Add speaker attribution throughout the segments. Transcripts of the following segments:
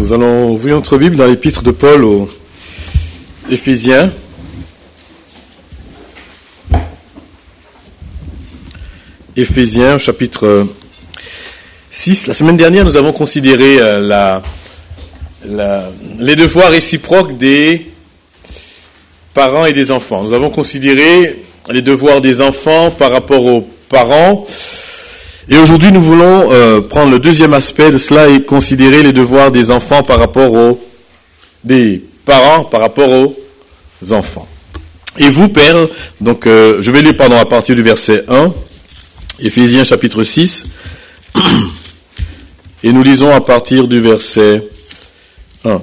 Speaker 1: Nous allons ouvrir notre Bible dans l'épître de Paul aux Éphésiens. Éphésiens, chapitre 6. La semaine dernière, nous avons considéré les devoirs réciproques des parents et des enfants. Nous avons considéré les devoirs des enfants par rapport aux parents. Et aujourd'hui, nous voulons prendre le deuxième aspect de cela et considérer les devoirs des enfants par rapport des parents par rapport aux enfants. Et vous, pères, donc je vais lire à partir du verset 1, Éphésiens chapitre 6, et nous lisons à partir du verset 1.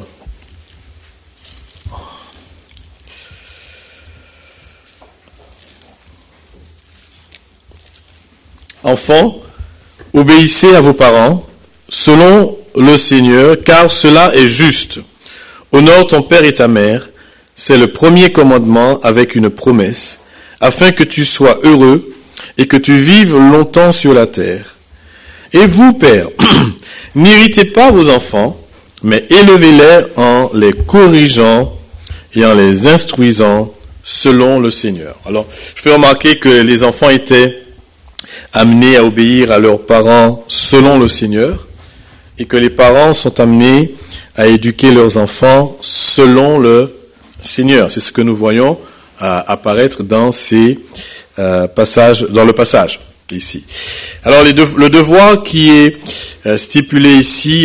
Speaker 1: Enfants, obéissez à vos parents, selon le Seigneur, car cela est juste. Honore ton père et ta mère, c'est le premier commandement avec une promesse, afin que tu sois heureux et que tu vives longtemps sur la terre. Et vous, pères, n'irritez pas vos enfants, mais élevez-les en les corrigeant et en les instruisant selon le Seigneur. Alors, je fais remarquer que les enfants étaient amenés à obéir à leurs parents selon le Seigneur, et que les parents sont amenés à éduquer leurs enfants selon le Seigneur. C'est ce que nous voyons apparaître dans ces passages, dans le passage ici. Alors le devoir qui est stipulé ici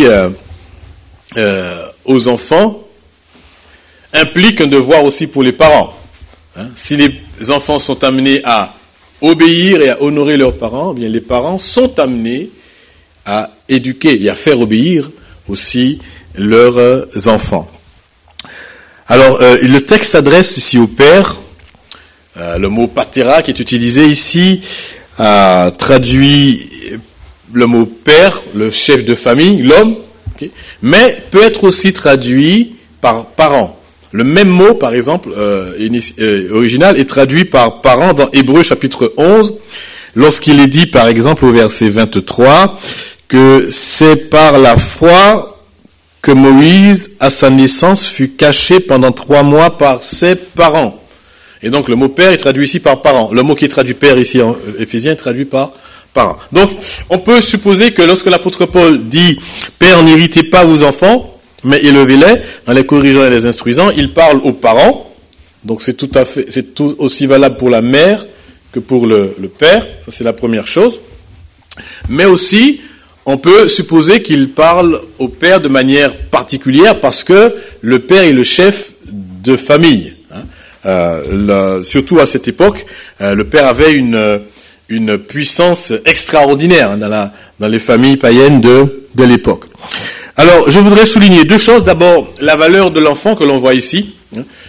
Speaker 1: aux enfants implique un devoir aussi pour les parents. Si les enfants sont amenés à obéir et à honorer leurs parents, eh bien les parents sont amenés à éduquer et à faire obéir aussi leurs enfants. Alors, le texte s'adresse ici au père. Le mot patera qui est utilisé ici traduit le mot père, le chef de famille, l'homme, okay, mais peut être aussi traduit par parent. Le même mot, par exemple, original, est traduit par parent dans Hébreux chapitre 11, lorsqu'il est dit, par exemple, au verset 23, que c'est par la foi que Moïse, à sa naissance, fut caché pendant 3 mois par ses parents. Et donc, le mot père est traduit ici par parent. Le mot qui est traduit père ici en Éphésiens est traduit par parent. Donc, on peut supposer que lorsque l'apôtre Paul dit « Père, n'irritez pas vos enfants », mais élevez-les en les corrigeant et les instruisant, il parle aux parents. Donc c'est tout aussi valable pour la mère que pour le père. Ça c'est la première chose. Mais aussi, on peut supposer qu'il parle au père de manière particulière parce que le père est le chef de famille. Surtout à cette époque, le père avait une puissance extraordinaire dans les familles païennes de l'époque. Alors, je voudrais souligner 2 choses. D'abord, la valeur de l'enfant que l'on voit ici,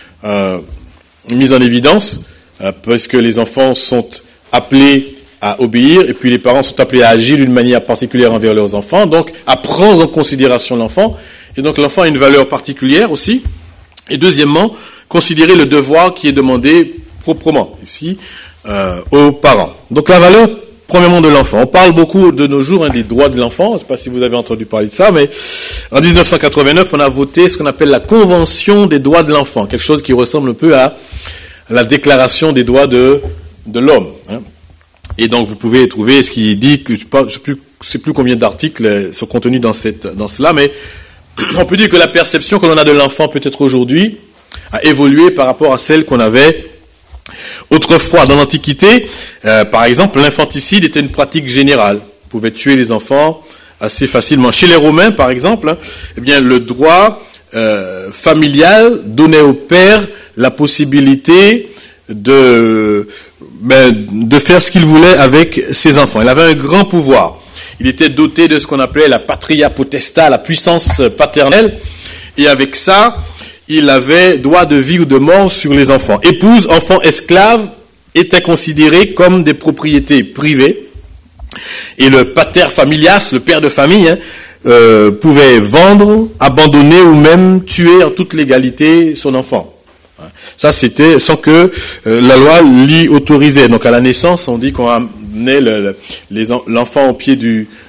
Speaker 1: mise en évidence, parce que les enfants sont appelés à obéir, et puis les parents sont appelés à agir d'une manière particulière envers leurs enfants, donc à prendre en considération l'enfant. Et donc l'enfant a une valeur particulière aussi. Et deuxièmement, considérer le devoir qui est demandé proprement ici aux parents. Donc la valeur premièrement de l'enfant. On parle beaucoup de nos jours des droits de l'enfant. Je ne sais pas si vous avez entendu parler de ça, mais en 1989, on a voté ce qu'on appelle la Convention des droits de l'enfant, quelque chose qui ressemble un peu à la Déclaration des droits de l'homme. Et donc vous pouvez trouver ce qui dit que je ne sais plus combien d'articles sont contenus dans cela, mais on peut dire que la perception que l'on a de l'enfant peut-être aujourd'hui a évolué par rapport à celle qu'on avait autrefois. Dans l'Antiquité, par exemple, l'infanticide était une pratique générale. On pouvait tuer les enfants assez facilement. Chez les Romains, par exemple, eh bien, le droit familial donnait au père la possibilité de faire ce qu'il voulait avec ses enfants. Il avait un grand pouvoir. Il était doté de ce qu'on appelait la patria potesta, la puissance paternelle. Et avec ça, il avait droit de vie ou de mort sur les enfants. Épouses, enfants, esclaves étaient considérés comme des propriétés privées. Et le pater familias, le père de famille, pouvait vendre, abandonner ou même tuer en toute légalité son enfant. Ça, c'était sans que la loi l'y autorisait. Donc, à la naissance, on dit qu'on amenait l'enfant au pied du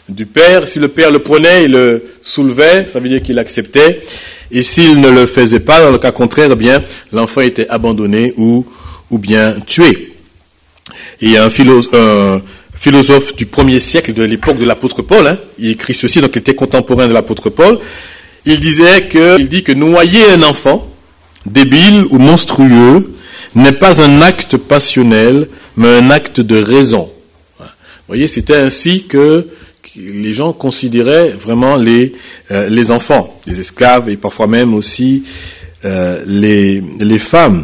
Speaker 1: du père. Si le père le prenait, il le soulevait, ça veut dire qu'il acceptait. Et s'il ne le faisait pas, dans le cas contraire, eh bien, l'enfant était abandonné ou bien tué. Et il y a un philosophe du 1er siècle, de l'époque de l'apôtre Paul, il écrit ceci, donc il était contemporain de l'apôtre Paul. Il dit que noyer un enfant, débile ou monstrueux, n'est pas un acte passionnel, mais un acte de raison. Vous voyez, c'était ainsi que les gens considéraient vraiment les enfants, les esclaves et parfois même aussi les femmes.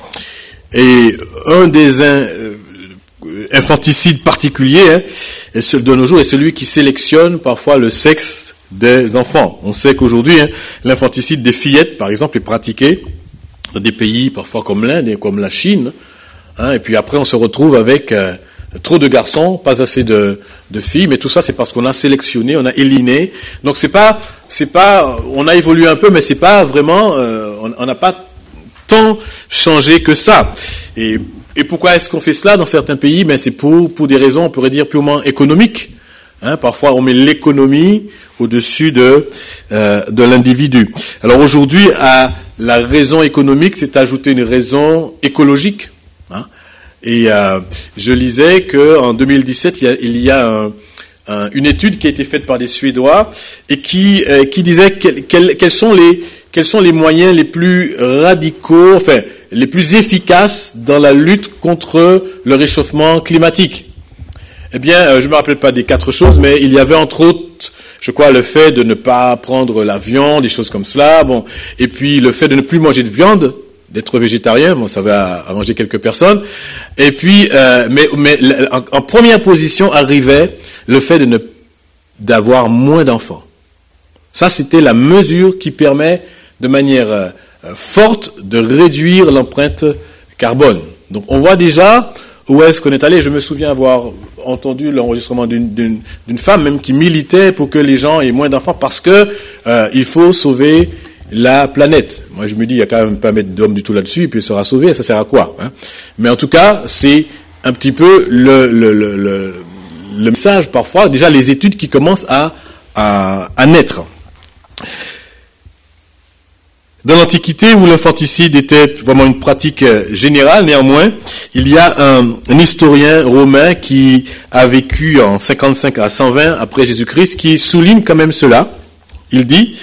Speaker 1: Et un des infanticides particuliers de nos jours est celui qui sélectionne parfois le sexe des enfants. On sait qu'aujourd'hui, l'infanticide des fillettes, par exemple, est pratiqué dans des pays parfois comme l'Inde et comme la Chine. Et puis après, on se retrouve avec trop de garçons, pas assez de filles, mais tout ça, c'est parce qu'on a sélectionné, on a éliminé. Donc c'est pas, on a évolué un peu, mais c'est pas vraiment, on n'a pas tant changé que ça. Et pourquoi est-ce qu'on fait cela dans certains pays? Ben c'est pour des raisons, on pourrait dire purement économiques. Parfois, on met l'économie au-dessus de l'individu. Alors aujourd'hui, à la raison économique, c'est ajouter une raison écologique. Et je lisais que en 2017, il y a une étude qui a été faite par des Suédois et qui disait quels sont les moyens les plus radicaux, enfin les plus efficaces dans la lutte contre le réchauffement climatique. Eh bien, je me rappelle pas des 4 choses, mais il y avait entre autres, je crois, le fait de ne pas prendre l'avion, des choses comme cela. Bon, et puis le fait de ne plus manger de viande, d'être végétarien. Bon, ça va arranger quelques personnes. Et puis, mais en première position arrivait le fait d'avoir moins d'enfants. Ça, c'était la mesure qui permet de manière forte de réduire l'empreinte carbone. Donc, on voit déjà où est-ce qu'on est allé. Je me souviens avoir entendu l'enregistrement d'une femme même qui militait pour que les gens aient moins d'enfants parce que il faut sauver la planète. Moi, je me dis, il n'y a quand même pas mettre d'homme du tout là-dessus, et puis il sera sauvé, ça sert à quoi, Mais en tout cas, c'est un petit peu le message parfois, déjà les études qui commencent à naître. Dans l'Antiquité, où l'infanticide était vraiment une pratique générale, néanmoins, il y a un historien romain qui a vécu en 55 à 120 après Jésus-Christ, qui souligne quand même cela. Il dit,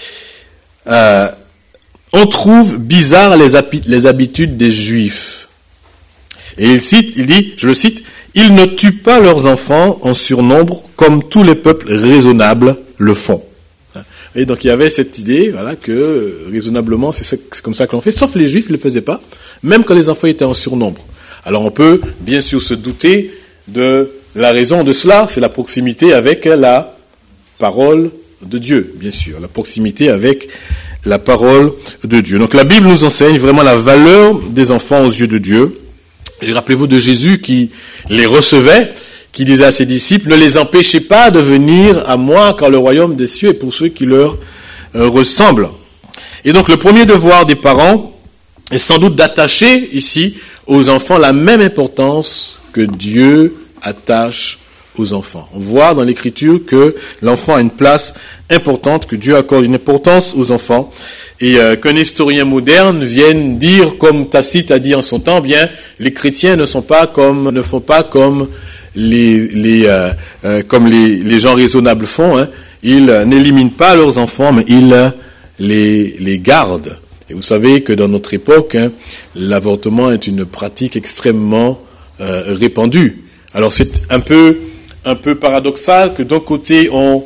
Speaker 1: on trouve bizarres les habitudes des Juifs. Et il dit, je le cite, ils ne tuent pas leurs enfants en surnombre comme tous les peuples raisonnables le font. Et donc il y avait cette idée, voilà, que raisonnablement c'est comme ça que l'on fait, sauf les Juifs ne le faisaient pas, même quand les enfants étaient en surnombre. Alors on peut bien sûr se douter de la raison de cela, c'est la proximité avec la parole de Dieu, bien sûr, la proximité avec la parole de Dieu. Donc la Bible nous enseigne vraiment la valeur des enfants aux yeux de Dieu. Et rappelez-vous de Jésus qui les recevait, qui disait à ses disciples, ne les empêchez pas de venir à moi, car le royaume des cieux est pour ceux qui leur ressemblent. Et donc le premier devoir des parents est sans doute d'attacher ici aux enfants la même importance que Dieu attache aux enfants. On voit dans l'Écriture que l'enfant a une place importante, que Dieu accorde une importance aux enfants, et qu'un historien moderne vienne dire, comme Tacite a dit en son temps, bien, les chrétiens ne font pas comme les gens raisonnables font, Ils n'éliminent pas leurs enfants, mais ils les gardent. Et vous savez que dans notre époque, l'avortement est une pratique extrêmement répandue. Alors c'est un peu paradoxal que d'un côté on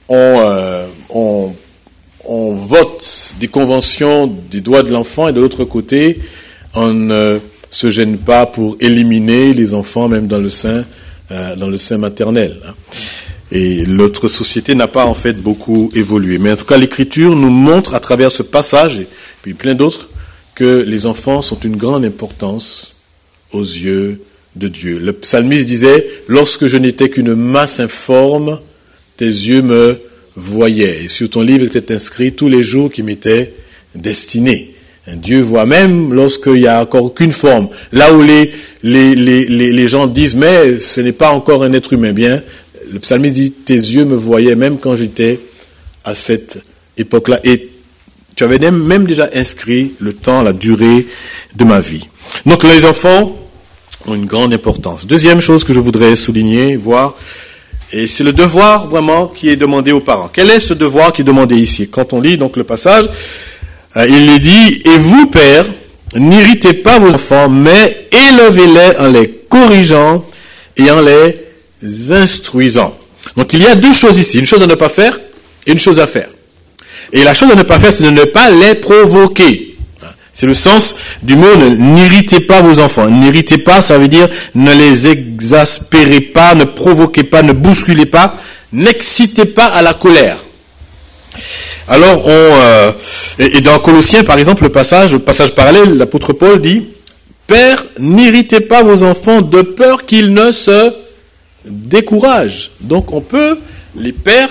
Speaker 1: vote des conventions des droits de l'enfant et de l'autre côté on ne se gêne pas pour éliminer les enfants même dans le sein maternel. Et notre société n'a pas en fait beaucoup évolué. Mais en tout cas, l'Écriture nous montre à travers ce passage et puis plein d'autres que les enfants sont d'une grande importance aux yeux de Dieu. Le psalmiste disait, lorsque je n'étais qu'une masse informe, tes yeux me voyaient. Et sur ton livre était inscrit tous les jours qui m'étaient destinés. Dieu voit même lorsqu'il n'y a encore aucune forme. Là où les gens disent, mais ce n'est pas encore un être humain. Bien, le psalmiste dit, tes yeux me voyaient même quand j'étais à cette époque-là. Et tu avais même déjà inscrit le temps, la durée de ma vie. Donc les enfants ont une grande importance. Deuxième chose que je voudrais souligner, voir, et c'est le devoir vraiment qui est demandé aux parents. Quel est ce devoir qui est demandé ici? Quand on lit donc le passage, il est dit, et vous, pères, n'irritez pas vos enfants, mais élevez-les en les corrigeant et en les instruisant. Donc il y a deux choses ici, une chose à ne pas faire et une chose à faire. Et la chose à ne pas faire, c'est de ne pas les provoquer. C'est le sens du mot, n'irritez pas vos enfants. N'irritez pas, ça veut dire ne les exaspérez pas, ne provoquez pas, ne bousculez pas, n'excitez pas à la colère. Alors, et dans Colossiens, par exemple, le passage parallèle, l'apôtre Paul dit, Père, n'irritez pas vos enfants de peur qu'ils ne se découragent. Donc, on peut, les pères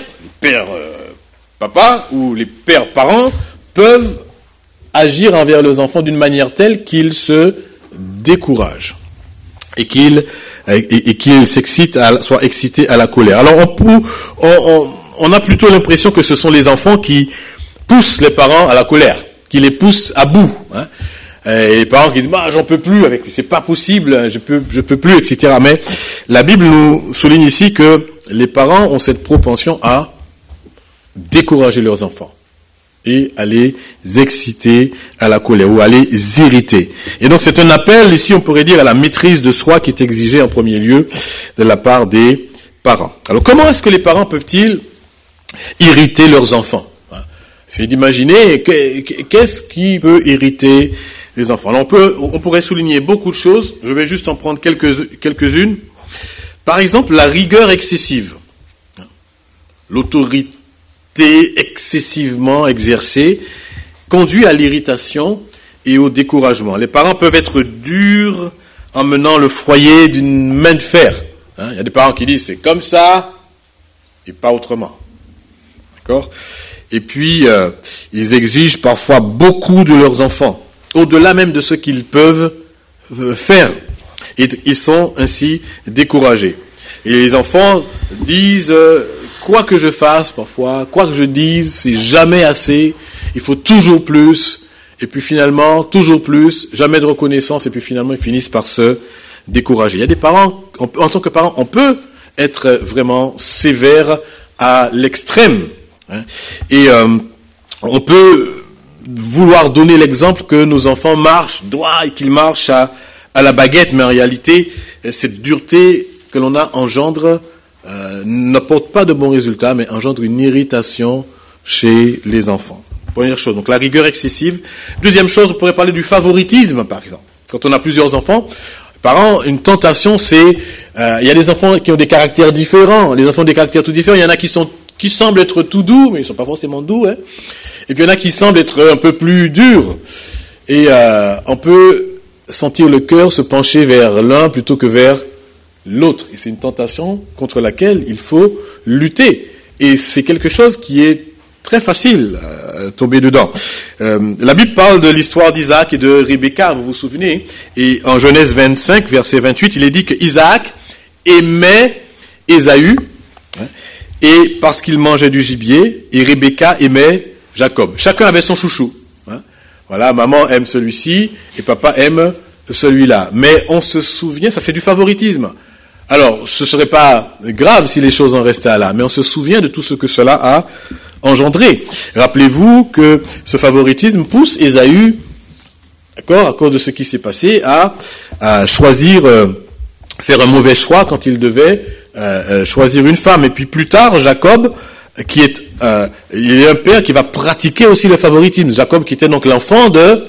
Speaker 1: papa ou les pères parents peuvent agir envers leurs enfants d'une manière telle qu'ils se découragent et qu'ils s'excitent, soient excités à la colère. Alors, on a plutôt l'impression que ce sont les enfants qui poussent les parents à la colère, qui les poussent à bout. Hein. Et les parents qui disent, j'en peux plus, c'est pas possible, je peux plus, etc. Mais la Bible nous souligne ici que les parents ont cette propension à décourager leurs enfants et à les exciter à la colère ou à les irriter. Et donc c'est un appel, ici on pourrait dire, à la maîtrise de soi qui est exigée en premier lieu de la part des parents. Alors comment est-ce que les parents peuvent-ils irriter leurs enfants? C'est d'imaginer qu'est-ce qui peut irriter les enfants. Alors on pourrait souligner beaucoup de choses, je vais juste en prendre quelques-unes. Par exemple, la rigueur excessive, l'autorité excessivement exercée conduit à l'irritation et au découragement. Les parents peuvent être durs en menant le foyer d'une main de fer. Il y a des parents qui disent c'est comme ça et pas autrement. D'accord ? Et puis, ils exigent parfois beaucoup de leurs enfants, au-delà même de ce qu'ils peuvent faire. Et ils sont ainsi découragés. Et les enfants disent, quoi que je fasse parfois, quoi que je dise, c'est jamais assez, il faut toujours plus, et puis finalement, toujours plus, jamais de reconnaissance, et puis finalement, ils finissent par se décourager. Il y a des parents, en tant que parents, on peut être vraiment sévère à l'extrême. Et on peut vouloir donner l'exemple que nos enfants marchent droit et qu'ils marchent à la baguette, mais en réalité, cette dureté que l'on a engendre n'apporte pas de bons résultats, mais engendre une irritation chez les enfants. Première chose, donc la rigueur excessive. Deuxième chose, on pourrait parler du favoritisme, par exemple. Quand on a plusieurs enfants, parents, une tentation, c'est, il y a des enfants qui ont des caractères différents, les enfants ont des caractères tout différents, il y en a qui semblent être tout doux, mais ils ne sont pas forcément doux, hein. Et puis il y en a qui semblent être un peu plus durs. Et on peut sentir le cœur se pencher vers l'un plutôt que vers l'autre. Et c'est une tentation contre laquelle il faut lutter. Et c'est quelque chose qui est très facile à tomber dedans. La Bible parle de l'histoire d'Isaac et de Rebecca, vous vous souvenez. Et en Genèse 25, verset 28, il est dit que Isaac aimait Ésaü, et parce qu'il mangeait du gibier, et Rebecca aimait Jacob. Chacun avait son chouchou. Voilà, maman aime celui-ci, et papa aime celui-là. Mais on se souvient, ça c'est du favoritisme. Alors, ce serait pas grave si les choses en restaient là, mais on se souvient de tout ce que cela a engendré. Rappelez-vous que ce favoritisme pousse Ésaü, d'accord, à cause de ce qui s'est passé, à choisir, faire un mauvais choix quand il devait choisir une femme. Et puis plus tard, Jacob, il y a un père qui va pratiquer aussi le favoritisme. Jacob, qui était donc l'enfant de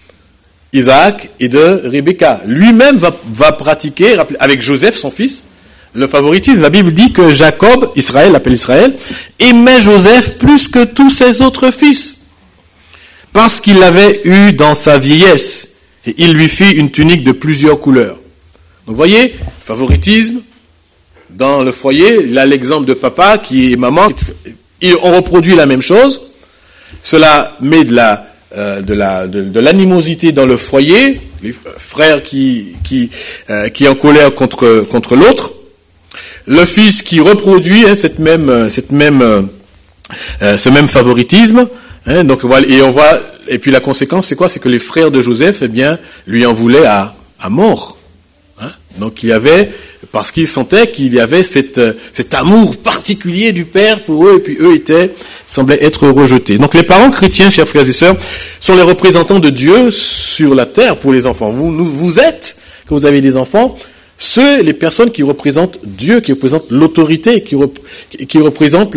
Speaker 1: Isaac et de Rebecca. Lui-même va pratiquer, avec Joseph, son fils, le favoritisme. La Bible dit que Jacob, Israël, l'appelle Israël, aimait Joseph plus que tous ses autres fils, parce qu'il l'avait eu dans sa vieillesse, et il lui fit une tunique de plusieurs couleurs. Donc vous voyez, favoritisme, dans le foyer, là l'exemple de papa qui est maman, on reproduit la même chose, cela met de l'animosité dans le foyer, les frères qui est en colère contre l'autre. le fils qui reproduit ce même favoritisme. Donc voilà, et puis la conséquence, c'est quoi? C'est que les frères de Joseph, lui en voulaient à mort. Donc parce qu'ils sentaient qu'il y avait cet amour particulier du père pour eux, et puis eux semblaient être rejetés. Donc les parents chrétiens, chers frères et sœurs, sont les représentants de Dieu sur la terre pour les enfants. Vous êtes, quand vous avez des enfants, les personnes qui représentent Dieu, qui représentent l'autorité, qui représentent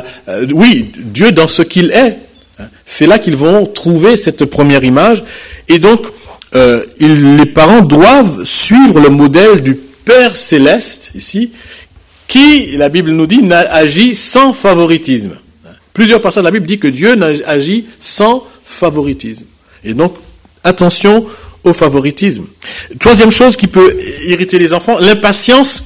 Speaker 1: Dieu dans ce qu'il est. C'est là qu'ils vont trouver cette première image. Et donc, les parents doivent suivre le modèle du Père Céleste, ici, qui, la Bible nous dit, agit sans favoritisme. Plusieurs passages de la Bible disent que Dieu agit sans favoritisme. Et donc, attention au favoritisme. Troisième chose qui peut irriter les enfants, l'impatience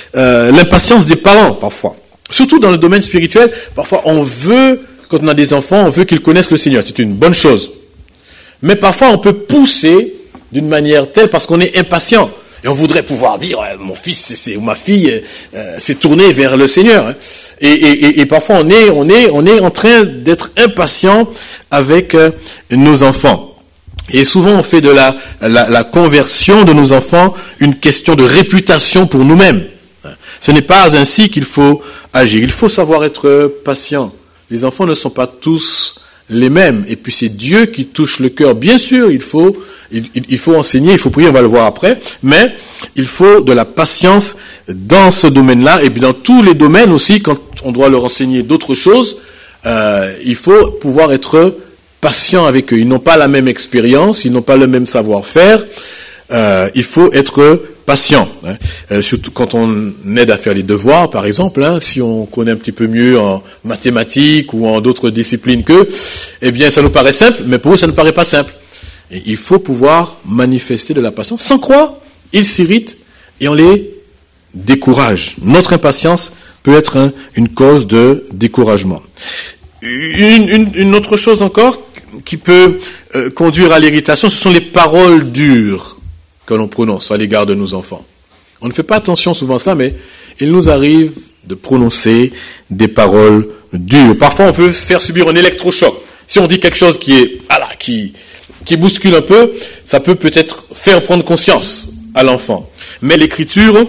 Speaker 1: des parents, parfois. Surtout dans le domaine spirituel, parfois quand on a des enfants, on veut qu'ils connaissent le Seigneur. C'est une bonne chose. Mais parfois, on peut pousser d'une manière telle parce qu'on est impatient. Et on voudrait pouvoir dire, mon fils ou ma fille s'est tourné vers le Seigneur. Et parfois, on est en train d'être impatient avec nos enfants. Et souvent, on fait de la conversion de nos enfants une question de réputation pour nous-mêmes. Ce n'est pas ainsi qu'il faut agir. Il faut savoir être patient. Les enfants ne sont pas tous les mêmes. Et puis c'est Dieu qui touche le cœur. Bien sûr, il faut enseigner, il faut prier, on va le voir après. Mais il faut de la patience dans ce domaine-là. Et puis dans tous les domaines aussi, quand on doit leur enseigner d'autres choses, il faut pouvoir être patient avec eux. Ils n'ont pas la même expérience, ils n'ont pas le même savoir-faire. Il faut être patient, surtout quand on aide à faire les devoirs, par exemple, si on connaît un petit peu mieux en mathématiques ou en d'autres disciplines qu'eux, ça nous paraît simple, mais pour eux, ça ne paraît pas simple. Et il faut pouvoir manifester de la patience. Sans quoi, ils s'irritent et on les décourage. Notre impatience peut être une cause de découragement. Une autre chose encore qui peut conduire à l'irritation, ce sont les paroles dures que l'on prononce à l'égard de nos enfants. On ne fait pas attention souvent à cela, mais il nous arrive de prononcer des paroles dures. Parfois, on veut faire subir un électrochoc. Si on dit quelque chose qui bouscule un peu, ça peut-être faire prendre conscience à l'enfant. Mais l'Écriture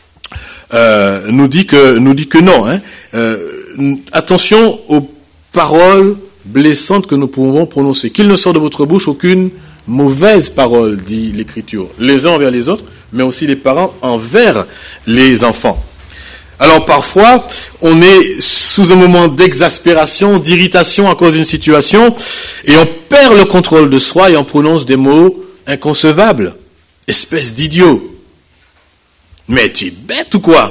Speaker 1: nous dit que non. Attention aux paroles blessantes que nous pouvons prononcer. Qu'il ne sort de votre bouche aucune mauvaise parole, dit l'Écriture, les uns envers les autres, mais aussi les parents envers les enfants. Alors parfois, on est sous un moment d'exaspération, d'irritation à cause d'une situation, et on perd le contrôle de soi et on prononce des mots inconcevables. Espèce d'idiot. Mais tu es bête ou quoi?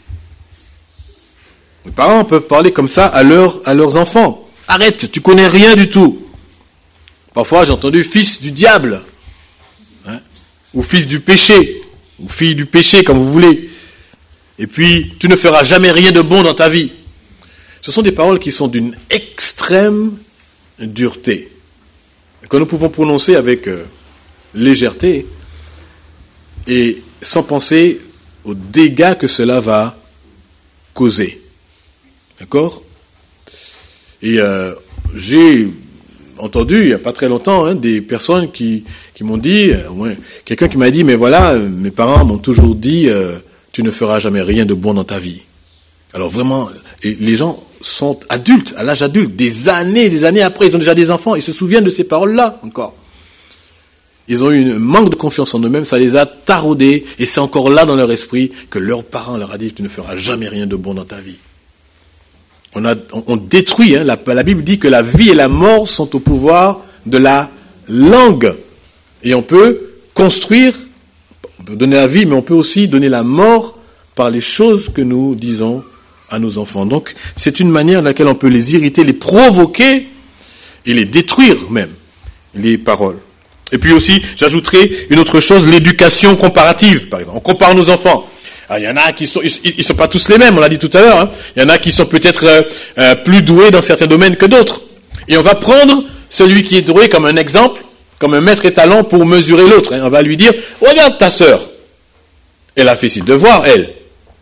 Speaker 1: Les parents peuvent parler comme ça à leurs enfants. Arrête, tu connais rien du tout. Parfois, j'ai entendu fils du diable, ou fils du péché, ou fille du péché, comme vous voulez. Et puis, tu ne feras jamais rien de bon dans ta vie. Ce sont des paroles qui sont d'une extrême dureté, que nous pouvons prononcer avec légèreté, et sans penser aux dégâts que cela va causer. D'accord? Et j'ai entendu, il n'y a pas très longtemps, des personnes qui m'ont dit, quelqu'un qui m'a dit, mais voilà, mes parents m'ont toujours dit, tu ne feras jamais rien de bon dans ta vie. Alors vraiment, et les gens sont adultes, à l'âge adulte, des années après, ils ont déjà des enfants, ils se souviennent de ces paroles-là encore. Ils ont eu un manque de confiance en eux-mêmes, ça les a taraudés, et c'est encore là dans leur esprit que leurs parents leur a dit, tu ne feras jamais rien de bon dans ta vie. On détruit, la Bible dit que la vie et la mort sont au pouvoir de la langue. Et on peut construire, on peut donner la vie, mais on peut aussi donner la mort par les choses que nous disons à nos enfants. Donc, c'est une manière dans laquelle on peut les irriter, les provoquer et les détruire même, les paroles. Et puis aussi, j'ajouterai une autre chose, l'éducation comparative, par exemple. On compare nos enfants. Il y en a qui ils sont pas tous les mêmes, on l'a dit tout à l'heure. Il y en a qui sont peut-être plus doués dans certains domaines que d'autres. Et on va prendre celui qui est doué comme un exemple, comme un maître étalon pour mesurer l'autre. On va lui dire, regarde ta sœur. Elle a fait ses devoirs, elle.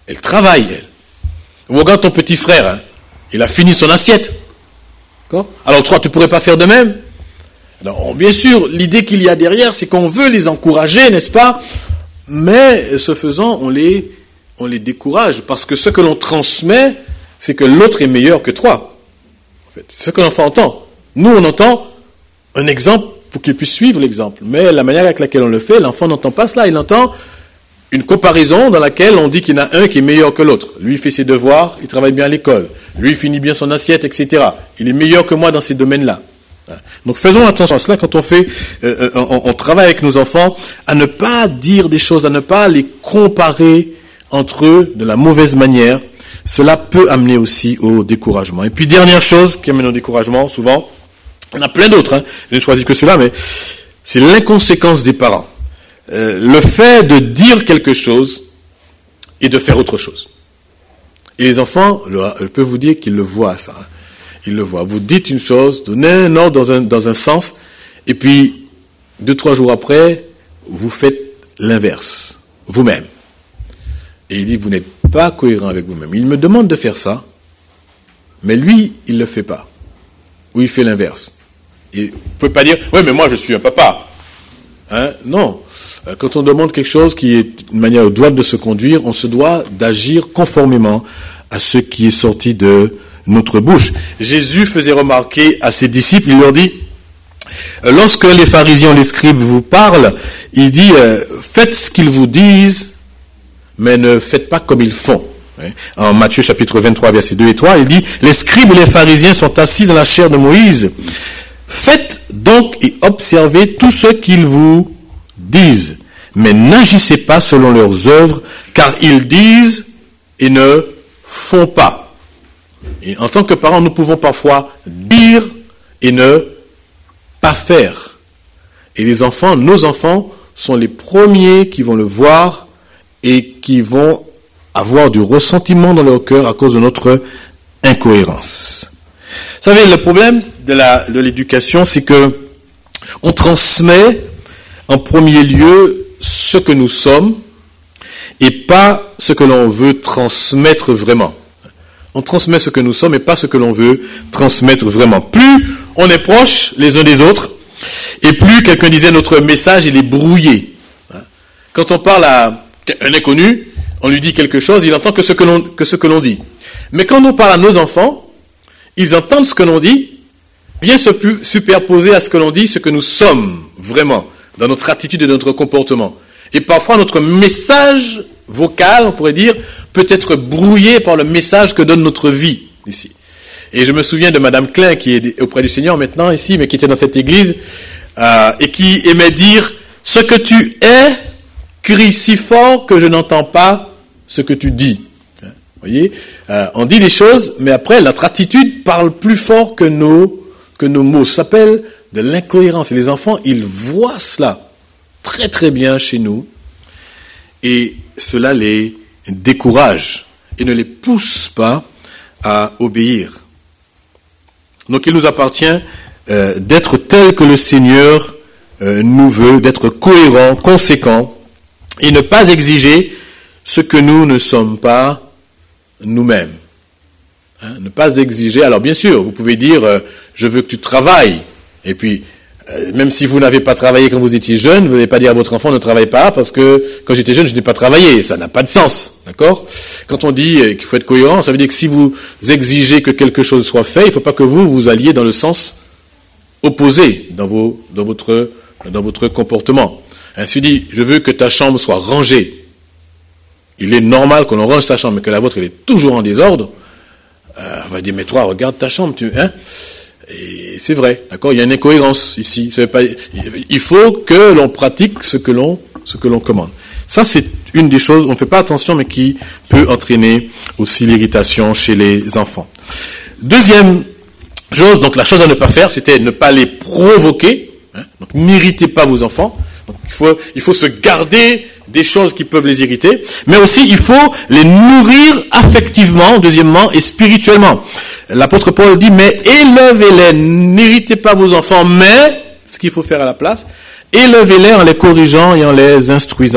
Speaker 1: Elle travaille, elle. Ou regarde ton petit frère, hein, il a fini son assiette. D'accord ? Alors toi, tu ne pourrais pas faire de même ? Alors, bien sûr, l'idée qu'il y a derrière, c'est qu'on veut les encourager, n'est-ce pas ? Mais ce faisant, on les décourage, parce que ce que l'on transmet, c'est que l'autre est meilleur que toi. En fait, c'est ce que l'enfant entend. Nous, on entend un exemple pour qu'il puisse suivre l'exemple. Mais la manière avec laquelle on le fait, l'enfant n'entend pas cela. Il entend une comparaison dans laquelle on dit qu'il y en a un qui est meilleur que l'autre. Lui, il fait ses devoirs, il travaille bien à l'école. Lui, il finit bien son assiette, etc. Il est meilleur que moi dans ces domaines-là. Donc faisons attention à cela quand on travaille avec nos enfants, à ne pas dire des choses, à ne pas les comparer entre eux de la mauvaise manière. Cela peut amener aussi au découragement. Et puis dernière chose qui amène au découragement, souvent, il y en a plein d'autres, hein. Je ne choisis que cela, mais c'est l'inconséquence des parents. Le fait de dire quelque chose et de faire autre chose. Et les enfants, je peux vous dire qu'ils le voient, ça. Hein. Ils le voient. Vous dites une chose, donnez un ordre dans un sens, et puis 2-3 jours après, vous faites l'inverse, vous-même. Et il dit, vous n'êtes pas cohérent avec vous-même. Il me demande de faire ça, mais lui, il ne le fait pas. Ou il fait l'inverse. Et vous ne pouvez pas dire, oui, mais moi je suis un papa. Hein? Non. Quand on demande quelque chose qui est une manière au droit de se conduire, on se doit d'agir conformément à ce qui est sorti de notre bouche. Jésus faisait remarquer à ses disciples, il leur dit, lorsque les pharisiens, les scribes vous parlent, il dit, faites ce qu'ils vous disent, mais ne faites pas comme ils font. En Matthieu chapitre 23, versets 2 et 3, il dit, les scribes et les pharisiens sont assis dans la chair de Moïse. Faites donc et observez tout ce qu'ils vous disent, mais n'agissez pas selon leurs œuvres, car ils disent et ne font pas. Et en tant que parents, nous pouvons parfois dire et ne pas faire. Et les enfants, nos enfants, sont les premiers qui vont le voir et qui vont avoir du ressentiment dans leur cœur à cause de notre incohérence. Vous savez, le problème de l'éducation, c'est que on transmet en premier lieu ce que nous sommes et pas ce que l'on veut transmettre vraiment. On transmet ce que nous sommes et pas ce que l'on veut transmettre vraiment. Plus on est proches les uns des autres, et plus, quelqu'un disait, notre message, il est brouillé. Quand on parle à un inconnu, on lui dit quelque chose, il entend que ce que l'on dit. Mais quand on parle à nos enfants, ils entendent ce que l'on dit, vient se superposer à ce que l'on dit, ce que nous sommes vraiment, dans notre attitude et dans notre comportement. Et parfois, notre message vocal, on pourrait dire, peut être brouillé par le message que donne notre vie ici. Et je me souviens de Madame Klein, qui est auprès du Seigneur maintenant ici, mais qui était dans cette église, et qui aimait dire, ce que tu es crie si fort que je n'entends pas ce que tu dis. Vous voyez, on dit des choses, mais après, notre attitude parle plus fort que nos mots. Ça s'appelle de l'incohérence. Et les enfants, ils voient cela très très bien chez nous, et cela les décourage et ne les pousse pas à obéir. Donc il nous appartient d'être tel que le Seigneur nous veut, d'être cohérent, conséquent, et ne pas exiger ce que nous ne sommes pas nous-mêmes. Hein, ne pas exiger. Alors bien sûr, vous pouvez dire, je veux que tu travailles, et puis même si vous n'avez pas travaillé quand vous étiez jeune, vous n'allez pas dire à votre enfant ne travaille pas parce que quand j'étais jeune, je n'ai pas travaillé. Ça n'a pas de sens, d'accord ? Quand on dit qu'il faut être cohérent, ça veut dire que si vous exigez que quelque chose soit fait, il ne faut pas que vous alliez dans le sens opposé dans votre comportement. Ainsi dit, je veux que ta chambre soit rangée. Il est normal qu'on range sa chambre, mais que la vôtre elle est toujours en désordre. On va dire, mais toi, regarde ta chambre, Et c'est vrai, d'accord. Il y a une incohérence ici. Il faut que l'on pratique ce que l'on commande. Ça, c'est une des choses. On ne fait pas attention, mais qui peut entraîner aussi l'irritation chez les enfants. Deuxième chose, donc la chose à ne pas faire, c'était ne pas les provoquer. Donc n'irritez pas vos enfants. Donc, il faut se garder des choses qui peuvent les irriter, mais aussi il faut les nourrir affectivement, deuxièmement, et spirituellement. L'apôtre Paul dit, mais élevez-les, n'irritez pas vos enfants, mais, ce qu'il faut faire à la place, élevez-les en les corrigeant et en les instruisant.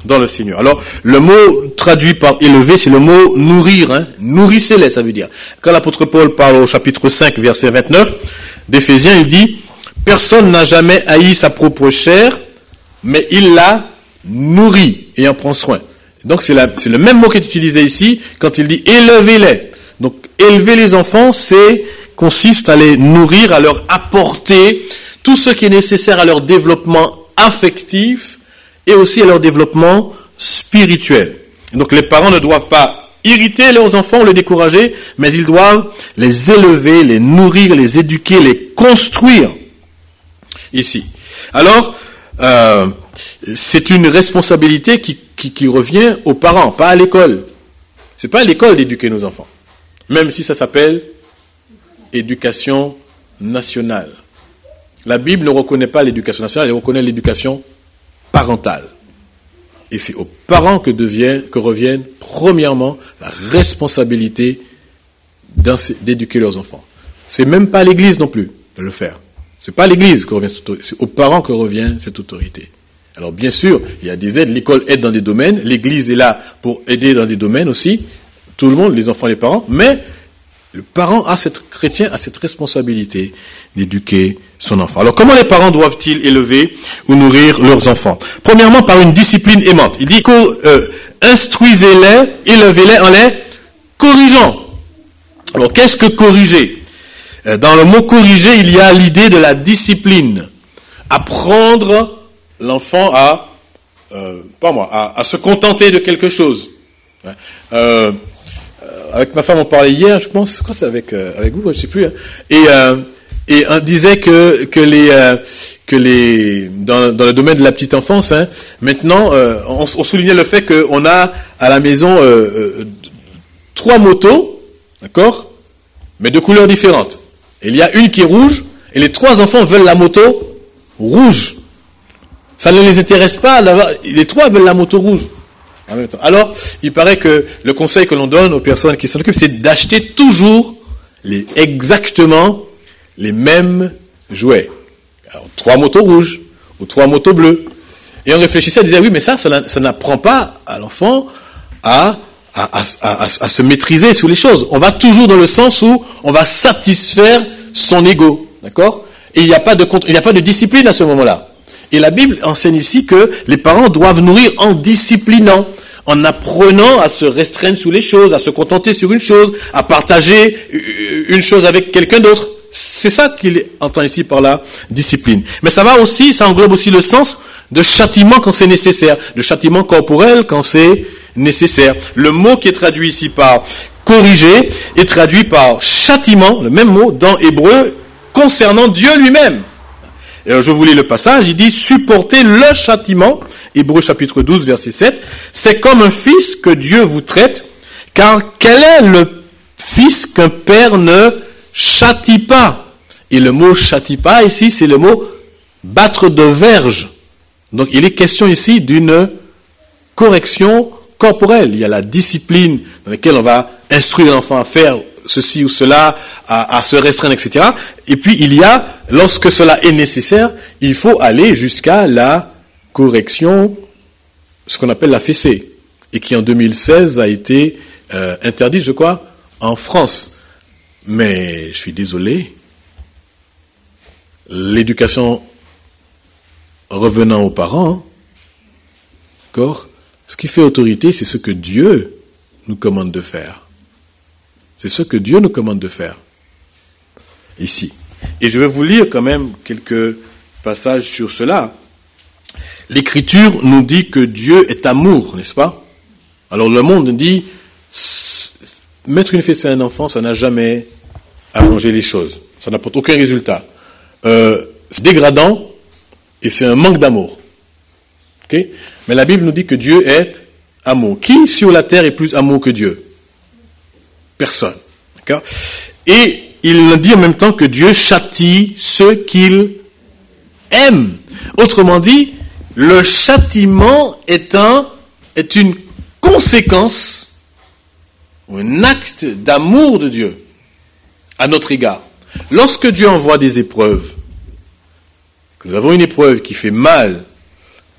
Speaker 1: dans le Seigneur. Alors, le mot traduit par élever, c'est le mot nourrir, hein. Nourrissez-les, ça veut dire. Quand l'apôtre Paul parle au chapitre 5, verset 29 d'Éphésiens, il dit, personne n'a jamais haï sa propre chair, mais il la nourrit et en prend soin. Donc, c'est le même mot qui est utilisé ici quand il dit élevez-les. Donc, élever les enfants, consiste à les nourrir, à leur apporter tout ce qui est nécessaire à leur développement affectif et aussi à leur développement spirituel. Donc les parents ne doivent pas irriter leurs enfants, les décourager, mais ils doivent les élever, les nourrir, les éduquer, les construire ici. Alors, c'est une responsabilité qui revient aux parents, pas à l'école. C'est pas à l'école d'éduquer nos enfants, même si ça s'appelle éducation nationale. La Bible ne reconnaît pas l'éducation nationale, elle reconnaît l'éducation parentale. Et c'est aux parents que revienne premièrement la responsabilité d'éduquer leurs enfants. C'est même pas à l'Église non plus de le faire. C'est pas à l'Église que revient cette autorité, c'est aux parents que revient cette autorité. Alors bien sûr, il y a des aides, l'école aide dans des domaines, l'Église est là pour aider dans des domaines aussi, tout le monde, les enfants, les parents, mais le parent chrétien a cette responsabilité d'éduquer son enfant. Alors, comment les parents doivent-ils élever ou nourrir leurs enfants? Premièrement, par une discipline aimante. Il dit instruisez-les, élevez-les en les corrigeant. Alors, qu'est-ce que corriger? Dans le mot corriger, il y a l'idée de la discipline. Apprendre l'enfant à se contenter de quelque chose. Avec ma femme, on parlait hier, je pense, c'est avec vous, je sais plus. Hein. Et on disait que dans le domaine de la petite enfance, hein, maintenant, on soulignait le fait qu'on a à la maison 3 motos, d'accord, mais de couleurs différentes. Et il y a une qui est rouge, et les 3 enfants veulent la moto rouge. Ça ne les intéresse pas d'avoir. Les 3 veulent la moto rouge. En même temps. Alors, il paraît que le conseil que l'on donne aux personnes qui s'en occupent, c'est d'acheter toujours exactement les mêmes jouets. Alors, 3 motos rouges ou 3 motos bleues. Et on réfléchissait, on disait, oui, mais ça n'apprend pas à l'enfant à se maîtriser sur les choses. On va toujours dans le sens où on va satisfaire son ego. D'accord? Et il n'y a pas de discipline à ce moment-là. Et la Bible enseigne ici que les parents doivent nourrir en disciplinant, en apprenant à se restreindre sur les choses, à se contenter sur une chose, à partager une chose avec quelqu'un d'autre. C'est ça qu'il entend ici par la discipline. Mais ça englobe aussi le sens de châtiment quand c'est nécessaire, de châtiment corporel quand c'est nécessaire. Le mot qui est traduit ici par corriger est traduit par châtiment, le même mot dans Hébreu, concernant Dieu lui-même. Et alors je vous lis le passage, il dit « Supportez le châtiment », Hébreux chapitre 12, verset 7, « C'est comme un fils que Dieu vous traite, car quel est le fils qu'un père ne châtie pas ?» Et le mot « châtie pas » ici, c'est le mot « battre de verge ». Donc il est question ici d'une correction corporelle. Il y a la discipline dans laquelle on va instruire l'enfant à faire ceci ou cela, à se restreindre, etc. Et puis il y a, lorsque cela est nécessaire, il faut aller jusqu'à la correction, ce qu'on appelle la fessée, et qui en 2016 a été interdite, je crois, en France. Mais je suis désolé, l'éducation revenant aux parents, d'accord, ce qui fait autorité, c'est ce que Dieu nous commande de faire. C'est ce que Dieu nous commande de faire, ici. Et je vais vous lire quand même quelques passages sur cela. L'Écriture nous dit que Dieu est amour, n'est-ce pas? Alors le monde dit, mettre une fessée à un enfant, ça n'a jamais arrangé les choses. Ça n'apporte aucun résultat. C'est dégradant et c'est un manque d'amour. Okay? Mais la Bible nous dit que Dieu est amour. Qui sur la terre est plus amour que Dieu? Personne. D'accord? Et il dit en même temps que Dieu châtie ceux qu'il aime. Autrement dit, le châtiment est une conséquence ou un acte d'amour de Dieu à notre égard. Lorsque Dieu envoie des épreuves, que nous avons une épreuve qui fait mal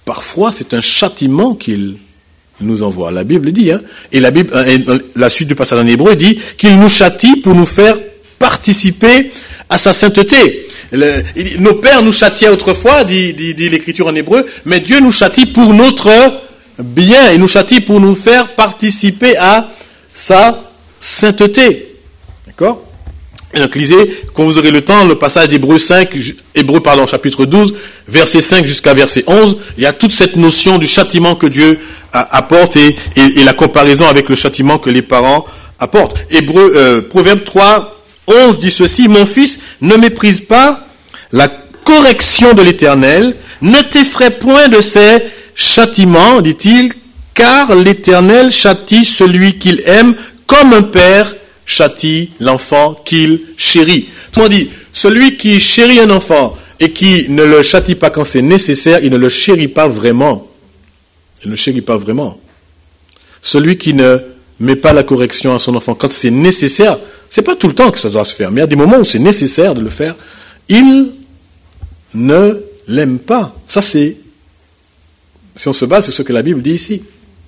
Speaker 1: parfois c'est un châtiment qu'il nous envoie. La Bible dit, hein. Et la suite du passage en hébreu dit qu'il nous châtie pour nous faire participer à sa sainteté. Nos pères nous châtiaient autrefois, dit l'écriture en hébreu, mais Dieu nous châtie pour notre bien, il nous châtie pour nous faire participer à sa sainteté. D'accord? Et donc lisez, quand vous aurez le temps, le passage d'Hébreu chapitre 12, verset 5 jusqu'à verset 11, il y a toute cette notion du châtiment que Dieu apporte et la comparaison avec le châtiment que les parents apportent. Proverbe 3, 11 dit ceci: mon fils, ne méprise pas la correction de l'Éternel, ne t'effraie point de ses châtiments, dit-il, car l'Éternel châtie celui qu'il aime, comme un père châtie l'enfant qu'il chérit. Autrement dit, celui qui chérit un enfant et qui ne le châtie pas quand c'est nécessaire, il ne le chérit pas vraiment. Il ne le chérit pas vraiment. Celui qui ne met pas la correction à son enfant quand c'est nécessaire, c'est pas tout le temps que ça doit se faire, mais il y a des moments où c'est nécessaire de le faire, il ne l'aime pas. Ça c'est, si on se base sur ce que la Bible dit ici.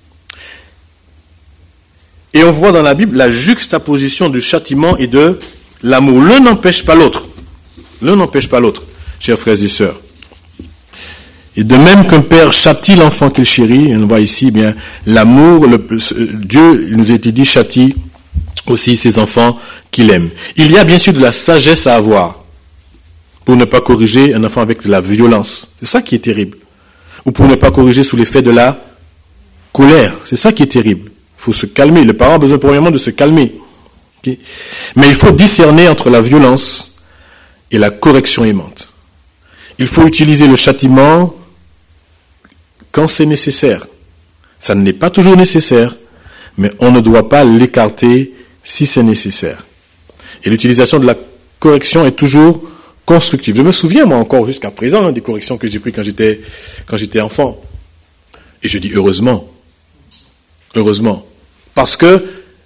Speaker 1: Et on voit dans la Bible la juxtaposition du châtiment et de l'amour. L'un n'empêche pas l'autre. L'un n'empêche pas l'autre, chers frères et sœurs. Et de même qu'un père châtie l'enfant qu'il chérit, on voit ici, bien, l'amour, Dieu, il nous a été dit, châtie aussi ses enfants qu'il aime. Il y a bien sûr de la sagesse à avoir pour ne pas corriger un enfant avec de la violence. C'est ça qui est terrible. Ou pour ne pas corriger sous l'effet de la colère. C'est ça qui est terrible. Il faut se calmer. Le parent a besoin premièrement de se calmer. Okay? Mais il faut discerner entre la violence et la correction aimante. Il faut utiliser le châtiment quand c'est nécessaire. Ça n'est pas toujours nécessaire, mais on ne doit pas l'écarter si c'est nécessaire. Et l'utilisation de la correction est toujours constructive. Je me souviens, moi encore jusqu'à présent, des corrections que j'ai prises quand j'étais enfant. Et je dis heureusement. Heureusement. Parce que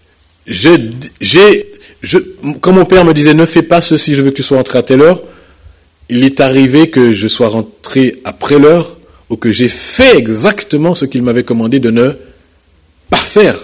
Speaker 1: quand mon père me disait ne fais pas ceci, je veux que tu sois rentré à telle heure, il est arrivé que je sois rentré après l'heure ou que j'ai fait exactement ce qu'il m'avait commandé de ne pas faire.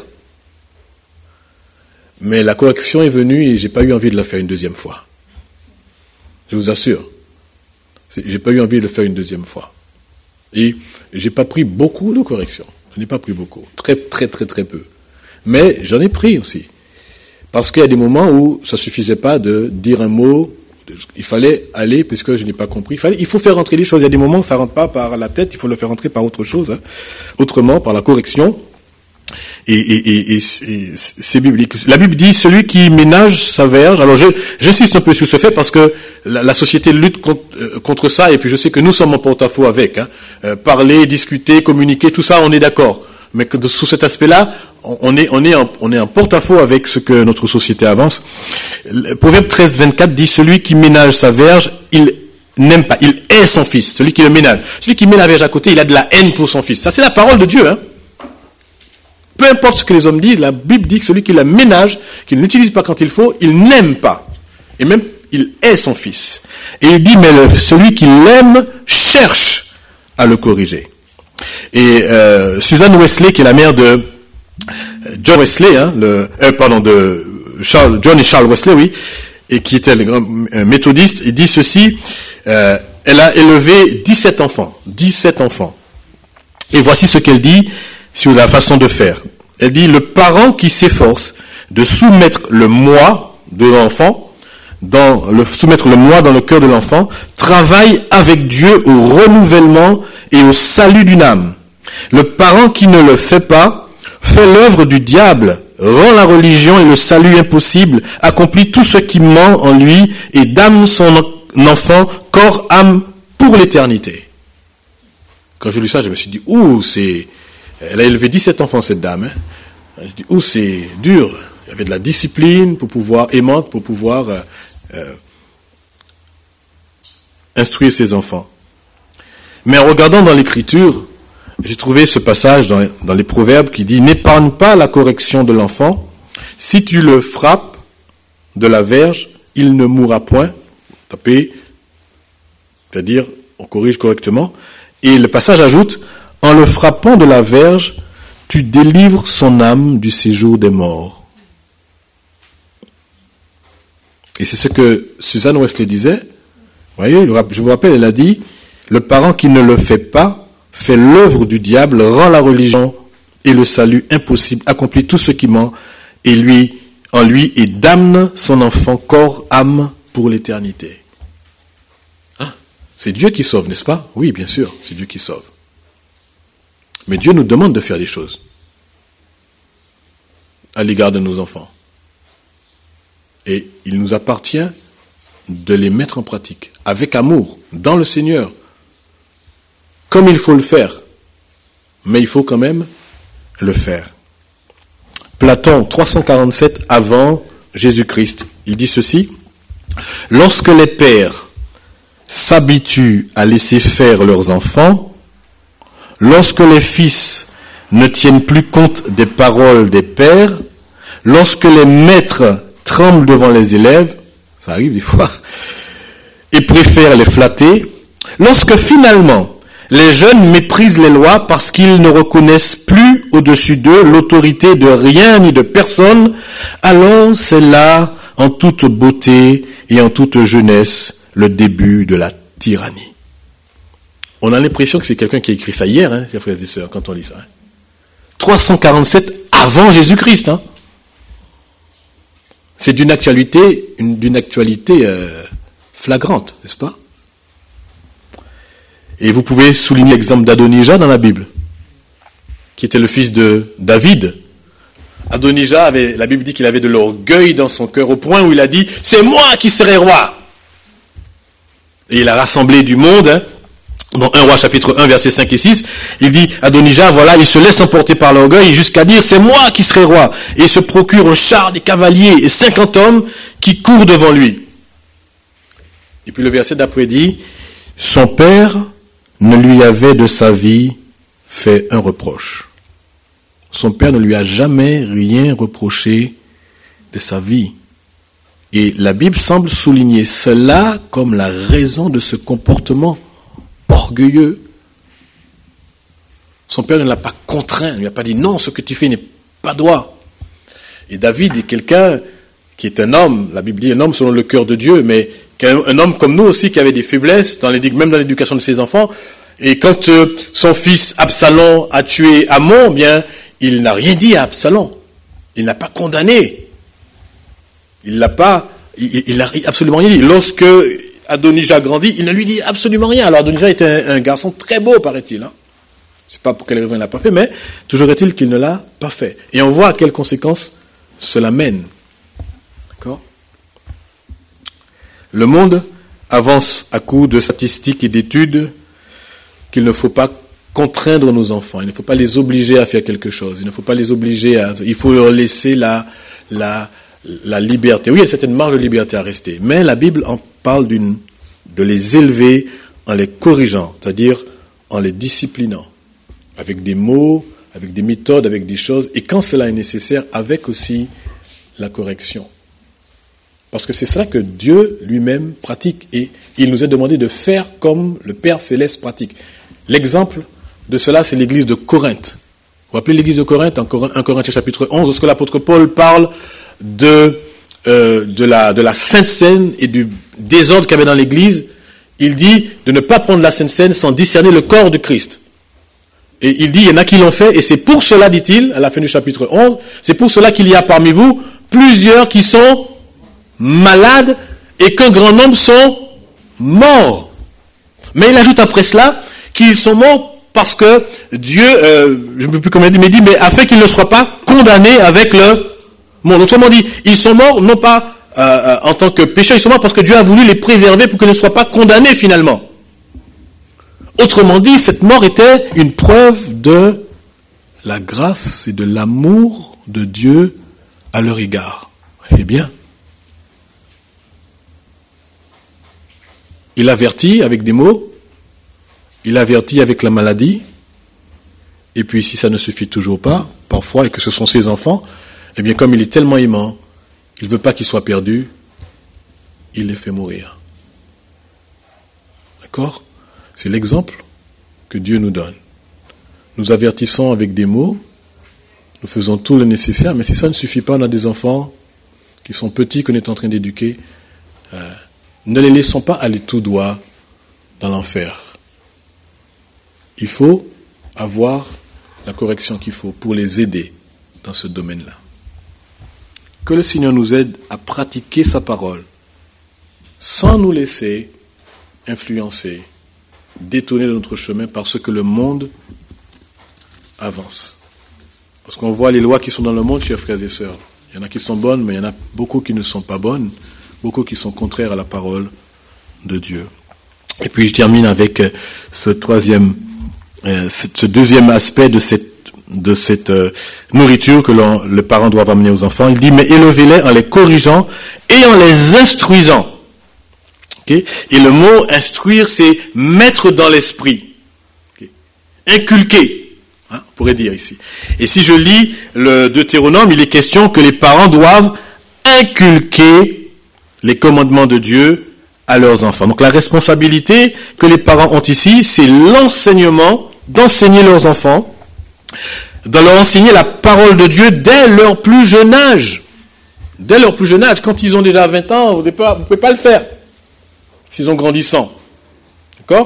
Speaker 1: Mais la correction est venue et j'ai pas eu envie de la faire une deuxième fois. Je vous assure. J'ai pas eu envie de le faire une deuxième fois. Et j'ai pas pris beaucoup de corrections. Je n'ai pas pris beaucoup. Très, très, très, très peu. Mais j'en ai pris aussi. Parce qu'il y a des moments où ça suffisait pas de dire un mot. Il fallait aller, puisque je n'ai pas compris. Il faut faire rentrer les choses. Il y a des moments où ça rentre pas par la tête, il faut le faire rentrer par autre chose. Hein. Autrement, par la correction. Et c'est biblique. La Bible dit, celui qui ménage sa verge. Alors j'insiste un peu sur ce fait parce que la société lutte contre ça, et puis je sais que nous sommes en porte-à-faux avec. Hein. Parler, discuter, communiquer, tout ça, on est d'accord. Mais que sous cet aspect-là, on est en porte-à-faux avec ce que notre société avance. Le Proverbe 13, 24 dit, celui qui ménage sa verge, il n'aime pas, il hait son fils, celui qui le ménage. Celui qui met la verge à côté, il a de la haine pour son fils. Ça, c'est la parole de Dieu, hein. Peu importe ce que les hommes disent, la Bible dit que celui qui la ménage, qu'il n'utilise pas quand il faut, il n'aime pas. Et même, il hait son fils. Et il dit, mais celui qui l'aime cherche à le corriger. Et Susan Wesley, qui est la mère de John Wesley, hein, John et Charles Wesley, oui, et qui était un méthodiste, il dit ceci, elle a élevé 17 enfants. Et voici ce qu'elle dit sur la façon de faire. Elle dit, le parent qui s'efforce de soumettre le moi de l'enfant, soumettre le moi dans le cœur de l'enfant, travaille avec Dieu au renouvellement et au salut d'une âme. Le parent qui ne le fait pas fait l'œuvre du diable, rend la religion et le salut impossible, accomplit tout ce qui ment en lui et damne son enfant, corps, âme, pour l'éternité. Quand j'ai lu ça, je me suis dit, elle a élevé 17 enfants, cette dame. Hein. Je dis, c'est dur. Il y avait de la discipline aimante pour pouvoir instruire ses enfants. Mais en regardant dans l'Écriture, j'ai trouvé ce passage dans les Proverbes qui dit, n'épargne pas la correction de l'enfant. Si tu le frappes de la verge, il ne mourra point. C'est-à-dire, on corrige correctement. Et le passage ajoute, en le frappant de la verge, tu délivres son âme du séjour des morts. Et c'est ce que Suzanne Wesley disait. Vous voyez, je vous rappelle, elle a dit, le parent qui ne le fait pas fait l'œuvre du diable, rend la religion et le salut impossible, accomplit tout ce qui ment en lui et damne son enfant corps, âme pour l'éternité. Hein? C'est Dieu qui sauve, n'est-ce pas? Oui, bien sûr, c'est Dieu qui sauve. Mais Dieu nous demande de faire des choses à l'égard de nos enfants. Et il nous appartient de les mettre en pratique, avec amour, dans le Seigneur, comme il faut le faire. Mais il faut quand même le faire. Platon, 347 avant Jésus-Christ, il dit ceci: lorsque les pères s'habituent à laisser faire leurs enfants, lorsque les fils ne tiennent plus compte des paroles des pères, lorsque les maîtres tremblent devant les élèves, ça arrive des fois, et préfèrent les flatter, lorsque finalement les jeunes méprisent les lois parce qu'ils ne reconnaissent plus au-dessus d'eux l'autorité de rien ni de personne, alors c'est là, en toute beauté et en toute jeunesse, le début de la tyrannie. On a l'impression que c'est quelqu'un qui a écrit ça hier, hein, chers frères et sœurs, quand on lit ça. Hein. 347 avant Jésus-Christ. Hein. C'est d'une actualité flagrante, n'est-ce pas? Et vous pouvez souligner l'exemple d'Adonijah dans la Bible, qui était le fils de David. Adonijah la Bible dit qu'il avait de l'orgueil dans son cœur, au point où il a dit « C'est moi qui serai roi !» Et il a rassemblé du monde, hein, dans 1 Roi chapitre 1, versets 5 et 6, il dit Adonijah, voilà, il se laisse emporter par l'orgueil jusqu'à dire « C'est moi qui serai roi !» Et il se procure un char, des cavaliers et 50 hommes qui courent devant lui. Et puis le verset d'après dit « Son père ne lui avait de sa vie fait un reproche. » Son père ne lui a jamais rien reproché de sa vie. Et la Bible semble souligner cela comme la raison de ce comportement orgueilleux. Son père ne l'a pas contraint, ne lui a pas dit non, ce que tu fais n'est pas droit. Et David est quelqu'un qui est un homme, la Bible dit un homme selon le cœur de Dieu, mais un homme comme nous aussi qui avait des faiblesses, même dans l'éducation de ses enfants. Et quand son fils Absalom a tué Amon, bien, il n'a rien dit à Absalom. Il n'a pas condamné. Il n'a absolument rien dit. Lorsque Adonijah grandit, il ne lui dit absolument rien. Alors Adonijah était un garçon très beau, paraît-il. Hein. Je ne sais pas pour quelle raison il ne l'a pas fait, mais toujours est-il qu'il ne l'a pas fait. Et on voit à quelles conséquences cela mène. D'accord ? Le monde avance à coup de statistiques et d'études qu'il ne faut pas contraindre nos enfants. Il ne faut pas les obliger à faire quelque chose. Il ne faut pas les obliger à... Il faut leur laisser la liberté. Oui, il y a une certaine marge de liberté à rester. Mais la Bible en parle de les élever en les corrigeant, c'est-à-dire en les disciplinant. Avec des mots, avec des méthodes, avec des choses. Et quand cela est nécessaire, avec aussi la correction. Parce que c'est cela que Dieu lui-même pratique. Et il nous est demandé de faire comme le Père Céleste pratique. L'exemple de cela, c'est l'église de Corinthe. Vous vous rappelez l'église de Corinthe, en 1 Corinthiens chapitre 11, lorsque l'apôtre Paul parle de la Sainte Seine et du désordre qu'il y avait dans l'église, il dit de ne pas prendre la Sainte Seine sans discerner le corps de Christ. Et il dit, il y en a qui l'ont fait, et c'est pour cela, dit-il, à la fin du chapitre 11, c'est pour cela qu'il y a parmi vous plusieurs qui sont malades et qu'un grand nombre sont morts. Mais il ajoute après cela qu'ils sont morts parce que Dieu, je ne sais plus comment il dit, mais afin qu'ils ne soient pas condamnés avec le monde. Autrement dit, ils sont morts non pas en tant que pécheurs, ils sont morts parce que Dieu a voulu les préserver pour qu'ils ne soient pas condamnés finalement. Autrement dit, cette mort était une preuve de la grâce et de l'amour de Dieu à leur égard. Eh bien, il avertit avec des mots, il avertit avec la maladie, et puis si ça ne suffit toujours pas, parfois, et que ce sont ses enfants, eh bien comme il est tellement aimant, il ne veut pas qu'ils soient perdus, il les fait mourir. D'accord ? C'est l'exemple que Dieu nous donne. nous avertissons avec des mots, nous faisons tout le nécessaire, mais si ça ne suffit pas, on a des enfants qui sont petits, qu'on est en train d'éduquer, ne les laissons pas aller tout droit dans l'enfer. Il faut avoir la correction qu'il faut pour les aider dans ce domaine-là. Que le Seigneur nous aide à pratiquer sa parole sans nous laisser influencer, détourner de notre chemin par ce que le monde avance. Parce qu'on voit les lois qui sont dans le monde, chers frères et sœurs. Il y en a qui sont bonnes, mais il y en a beaucoup qui ne sont pas bonnes, beaucoup qui sont contraires à la parole de Dieu. Et puis je termine avec ce deuxième aspect de cette nourriture que le parent doit amener aux enfants. Il dit, mais élevez-les en les corrigeant et en les instruisant. Okay? Et le mot instruire, c'est mettre dans l'esprit. Okay? Inculquer, on pourrait dire ici. Et si je lis le Deutéronome, il est question que les parents doivent inculquer les commandements de Dieu à leurs enfants. Donc la responsabilité que les parents ont ici, c'est l'enseignement, d'enseigner leurs enfants, de leur enseigner la parole de Dieu dès leur plus jeune âge. Dès leur plus jeune âge. Quand ils ont déjà 20 ans, vous ne pouvez pas le faire. S'ils ont grandissant. D'accord ?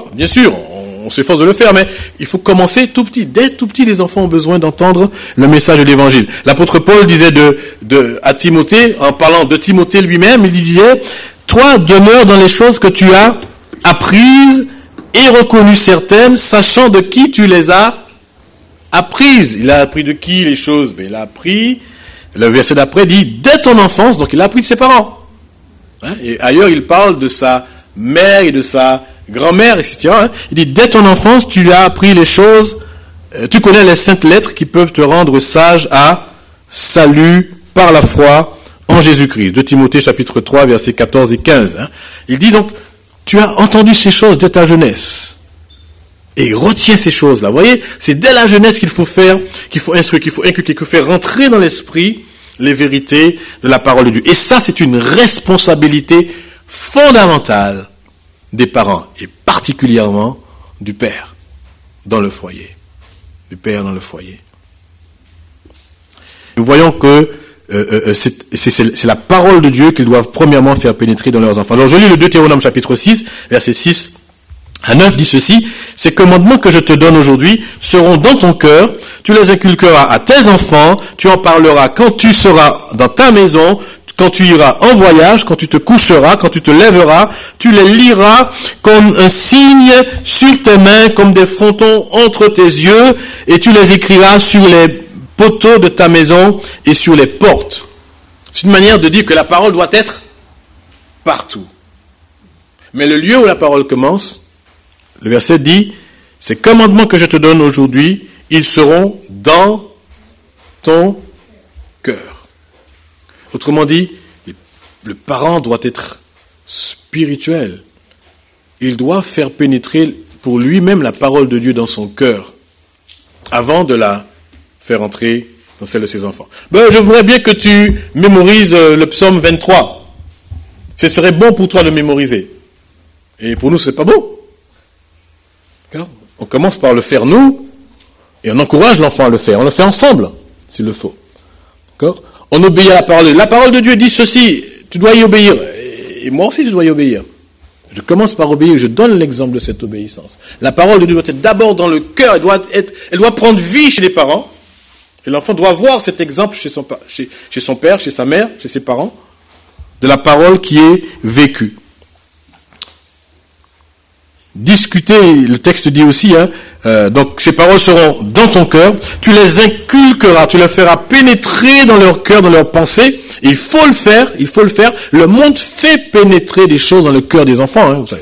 Speaker 1: Bien sûr, on s'efforce de le faire, mais il faut commencer tout petit. Dès tout petit, les enfants ont besoin d'entendre le message de l'Évangile. L'apôtre Paul disait à Timothée, en parlant de Timothée lui-même, il lui disait, toi, demeure dans les choses que tu as apprises et reconnues certaines, sachant de qui tu les as apprises. Il a appris de qui les choses? Il a appris, le verset d'après dit, dès ton enfance, donc il a appris de ses parents. Et ailleurs, il parle de sa mère et de sa grand-mère, etc. Il dit, dès ton enfance, tu as appris les choses, tu connais les saintes lettres qui peuvent te rendre sage à salut par la foi en Jésus-Christ. 2 Timothée chapitre 3, versets 14 et 15. Il dit donc, tu as entendu ces choses dès ta jeunesse. Et retiens ces choses-là. Vous voyez, c'est dès la jeunesse qu'il faut faire, qu'il faut instruire, qu'il faut inculquer, qu'il faut faire rentrer dans l'esprit les vérités de la parole de Dieu. Et ça, c'est une responsabilité fondamentale des parents, et particulièrement du père dans le foyer. Du père dans le foyer. Nous voyons que c'est la parole de Dieu qu'ils doivent premièrement faire pénétrer dans leurs enfants. Alors je lis le Deutéronome chapitre 6, versets 6 à 9, dit ceci, ces commandements que je te donne aujourd'hui seront dans ton cœur, tu les inculqueras à tes enfants, tu en parleras quand tu seras dans ta maison, quand tu iras en voyage, quand tu te coucheras, quand tu te lèveras, tu les liras comme un signe sur tes mains, comme des frontons entre tes yeux, et tu les écriras sur les poteaux de ta maison et sur les portes. C'est une manière de dire que la parole doit être partout. Mais le lieu où la parole commence, le verset dit, ces commandements que je te donne aujourd'hui, ils seront dans ton cœur. Autrement dit, le parent doit être spirituel. Il doit faire pénétrer pour lui-même la parole de Dieu dans son cœur, avant de la faire entrer dans celle de ses enfants. Je voudrais bien que tu mémorises le psaume 23. Ce serait bon pour toi de mémoriser. Et pour nous, c'est pas bon. On commence par le faire nous, et on encourage l'enfant à le faire. On le fait ensemble, s'il le faut. D'accord ? On obéit à la parole de Dieu. La parole de Dieu dit ceci, tu dois y obéir. Et moi aussi, je dois y obéir. Je commence par obéir, je donne l'exemple de cette obéissance. La parole de Dieu doit être d'abord dans le cœur, elle doit prendre vie chez les parents. Et l'enfant doit voir cet exemple chez son père, chez sa mère, chez ses parents, de la parole qui est vécue. Discuter, le texte dit aussi, donc ces paroles seront dans ton cœur, tu les inculqueras, tu les feras pénétrer dans leur cœur, dans leurs pensées. Il faut le faire. Le monde fait pénétrer des choses dans le cœur des enfants, vous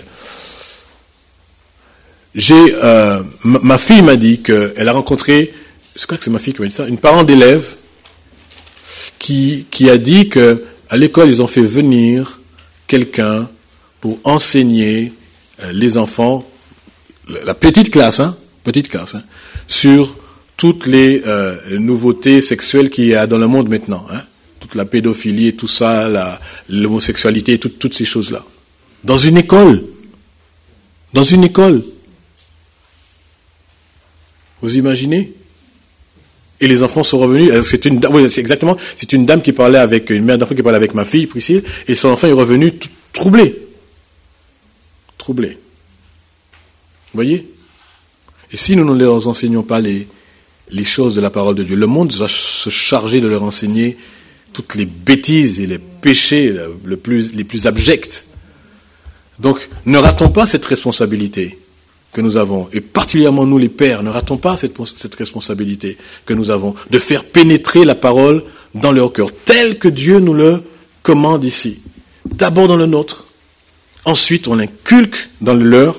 Speaker 1: savez. Ma fille m'a dit qu'elle a rencontré, je crois que c'est ma fille qui m'a dit ça, une parent d'élève qui a dit que à l'école ils ont fait venir quelqu'un pour enseigner les enfants, la petite classe, sur toutes les nouveautés sexuelles qu'il y a dans le monde maintenant, toute la pédophilie et tout ça, l'homosexualité, toutes ces choses-là. Dans une école. Vous imaginez? Et les enfants sont revenus. C'est une dame qui parlait avec, une mère d'enfant qui parlait avec ma fille, Priscille, et son enfant est revenu troublé. Troublé. Vous voyez? Et si nous ne leur enseignons pas les choses de la parole de Dieu, le monde va se charger de leur enseigner toutes les bêtises et les péchés les plus abjects. Donc, ne ratons pas cette responsabilité que nous avons, et particulièrement nous les pères, ne ratons pas cette responsabilité que nous avons de faire pénétrer la parole dans leur cœur, tel que Dieu nous le commande ici. D'abord dans le nôtre, ensuite on l'inculque dans le leur,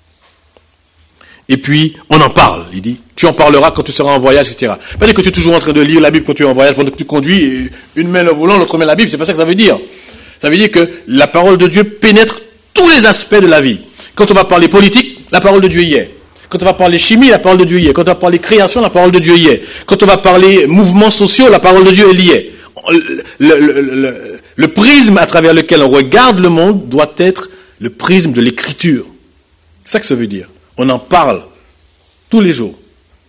Speaker 1: et puis on en parle. Il dit, tu en parleras quand tu seras en voyage, etc. Pas dire que tu es toujours en train de lire la Bible quand tu es en voyage, pendant que tu conduis, et une main le volant, l'autre main la Bible, c'est pas ça que ça veut dire. Ça veut dire que la parole de Dieu pénètre tous les aspects de la vie. Quand on va parler politique, la parole de Dieu y est. Quand on va parler chimie, la parole de Dieu y est. Quand on va parler création, la parole de Dieu y est. Quand on va parler mouvements sociaux, la parole de Dieu elle y est. Le prisme à travers lequel on regarde le monde doit être le prisme de l'écriture. C'est ça que ça veut dire. On en parle tous les jours,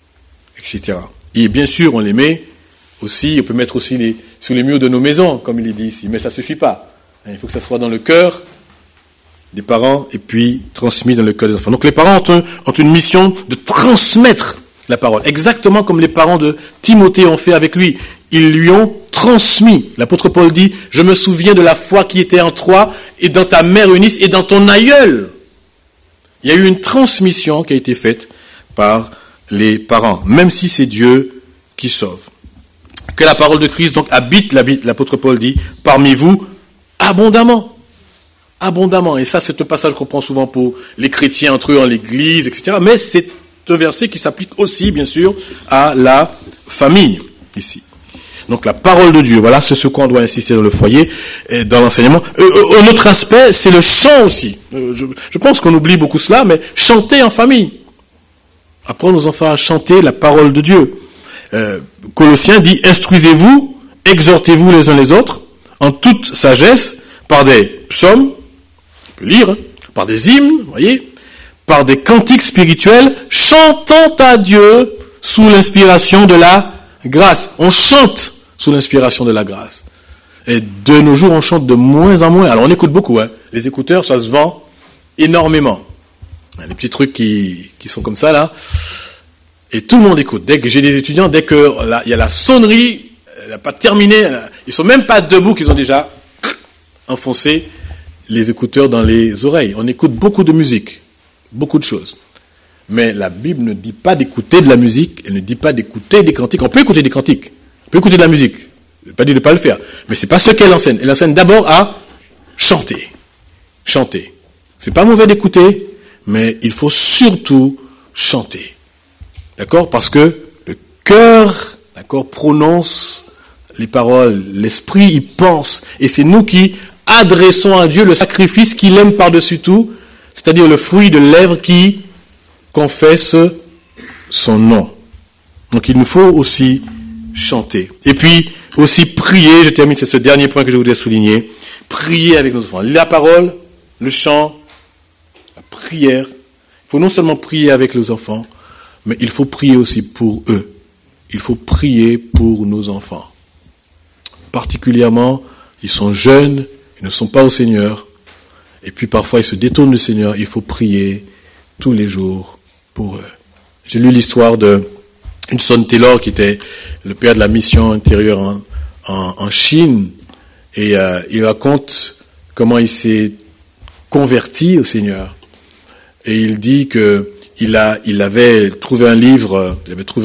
Speaker 1: etc. Et bien sûr, on les met aussi, on peut mettre aussi sous les murs de nos maisons, comme il est dit ici, mais ça ne suffit pas. Il faut que ça soit dans le cœur des parents et puis transmis dans le cœur des enfants. Donc les parents ont une mission de transmettre la parole, exactement comme les parents de Timothée ont fait avec lui. Ils lui ont transmis. L'apôtre Paul dit, je me souviens de la foi qui était en toi et dans ta mère Eunice et dans ton aïeul. Il y a eu une transmission qui a été faite par les parents, même si c'est Dieu qui sauve. Que la parole de Christ donc habite, l'apôtre Paul dit, parmi vous abondamment. Abondamment. Et ça, c'est un passage qu'on prend souvent pour les chrétiens entre eux en l'église, etc. Mais c'est un verset qui s'applique aussi, bien sûr, à la famille, ici. Donc la parole de Dieu, voilà, c'est ce qu'on doit insister dans le foyer, et dans l'enseignement. Un autre aspect, c'est le chant aussi. Je pense qu'on oublie beaucoup cela, mais chanter en famille. Apprendre aux enfants à chanter la parole de Dieu. Colossiens dit, instruisez-vous, exhortez-vous les uns les autres, en toute sagesse, par des psaumes, on peut lire, par des hymnes, vous voyez, par des cantiques spirituels, chantant à Dieu sous l'inspiration de la grâce. On chante sous l'inspiration de la grâce. Et de nos jours, on chante de moins en moins. Alors on écoute beaucoup, hein. Les écouteurs, ça se vend énormément. Les petits trucs qui sont comme ça, là. Et tout le monde écoute. Dès que j'ai des étudiants, dès que il y a la sonnerie, elle n'a pas terminé, ils sont même pas debout qu'ils ont déjà enfoncé les écouteurs dans les oreilles. On écoute beaucoup de musique, beaucoup de choses. Mais la Bible ne dit pas d'écouter de la musique, elle ne dit pas d'écouter des cantiques. On peut écouter des cantiques, on peut écouter de la musique. Je ne veux pas dire de ne pas le faire. Mais c'est pas ce qu'elle enseigne. Elle enseigne d'abord à chanter. Chanter. C'est pas mauvais d'écouter, mais il faut surtout chanter. D'accord? Parce que le cœur, d'accord, prononce les paroles. L'esprit y pense. Et c'est nous qui adressons à Dieu le sacrifice qu'il aime par-dessus tout, c'est-à-dire le fruit de lèvres qui confesse son nom. Donc il nous faut aussi chanter. Et puis aussi prier, je termine, c'est ce dernier point que je voudrais souligner, prier avec nos enfants. La parole, le chant, la prière. Il faut non seulement prier avec les enfants, mais il faut prier aussi pour eux. Il faut prier pour nos enfants. Particulièrement, ils sont jeunes, ils ne sont pas au Seigneur, et puis parfois ils se détournent du Seigneur. Il faut prier tous les jours pour eux. J'ai lu l'histoire de Hudson Taylor, qui était le père de la mission intérieure en Chine, et il raconte comment il s'est converti au Seigneur. Et il dit que il avait trouvé un livre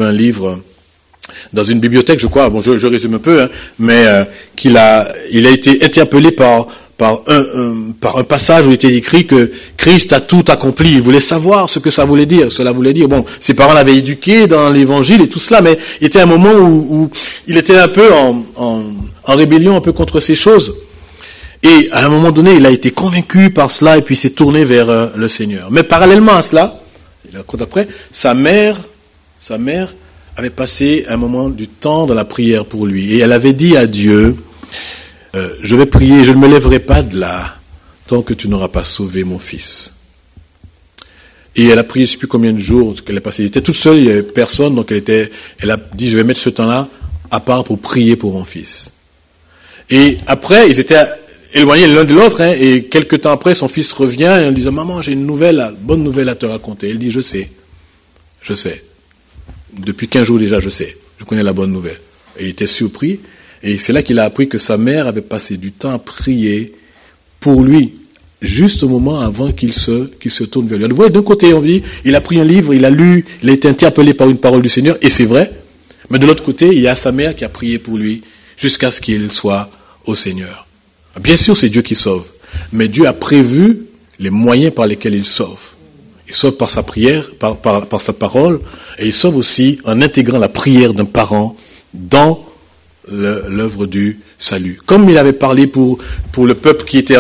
Speaker 1: dans une bibliothèque, je crois. Bon, je résume un peu, hein, mais il a été interpellé par un passage où il était écrit que Christ a tout accompli. Il voulait savoir ce que ça voulait dire. Cela voulait dire, bon, ses parents l'avaient éduqué dans l'évangile et tout cela, mais il était un moment où il était un peu en rébellion un peu contre ces choses. Et à un moment donné, il a été convaincu par cela et puis il s'est tourné vers le Seigneur. Mais parallèlement à cela, il raconte après, sa mère avait passé un moment du temps dans la prière pour lui. Et elle avait dit à Dieu, je vais prier, je ne me lèverai pas de là tant que tu n'auras pas sauvé mon fils. Et elle a prié, je ne sais plus combien de jours qu'elle a passé. Elle était toute seule, il n'y avait personne, donc elle a dit, je vais mettre ce temps-là à part pour prier pour mon fils. Et après, ils étaient éloignés l'un de l'autre, et quelques temps après, son fils revient et on dit, maman, j'ai une bonne nouvelle à te raconter. Elle dit, je sais. Depuis 15 jours déjà, je sais. Je connais la bonne nouvelle. Et il était surpris, et c'est là qu'il a appris que sa mère avait passé du temps à prier pour lui, juste au moment avant qu'il se tourne vers lui. Vous voyez, d'un côté, on dit, il a pris un livre, il a lu, il a été interpellé par une parole du Seigneur, et c'est vrai. Mais de l'autre côté, il y a sa mère qui a prié pour lui, jusqu'à ce qu'il soit au Seigneur. Bien sûr, c'est Dieu qui sauve, mais Dieu a prévu les moyens par lesquels il sauve. Il sauve par sa prière, par sa parole, et il sauve aussi en intégrant la prière d'un parent dans l'œuvre du salut. Comme il avait parlé pour le peuple qui était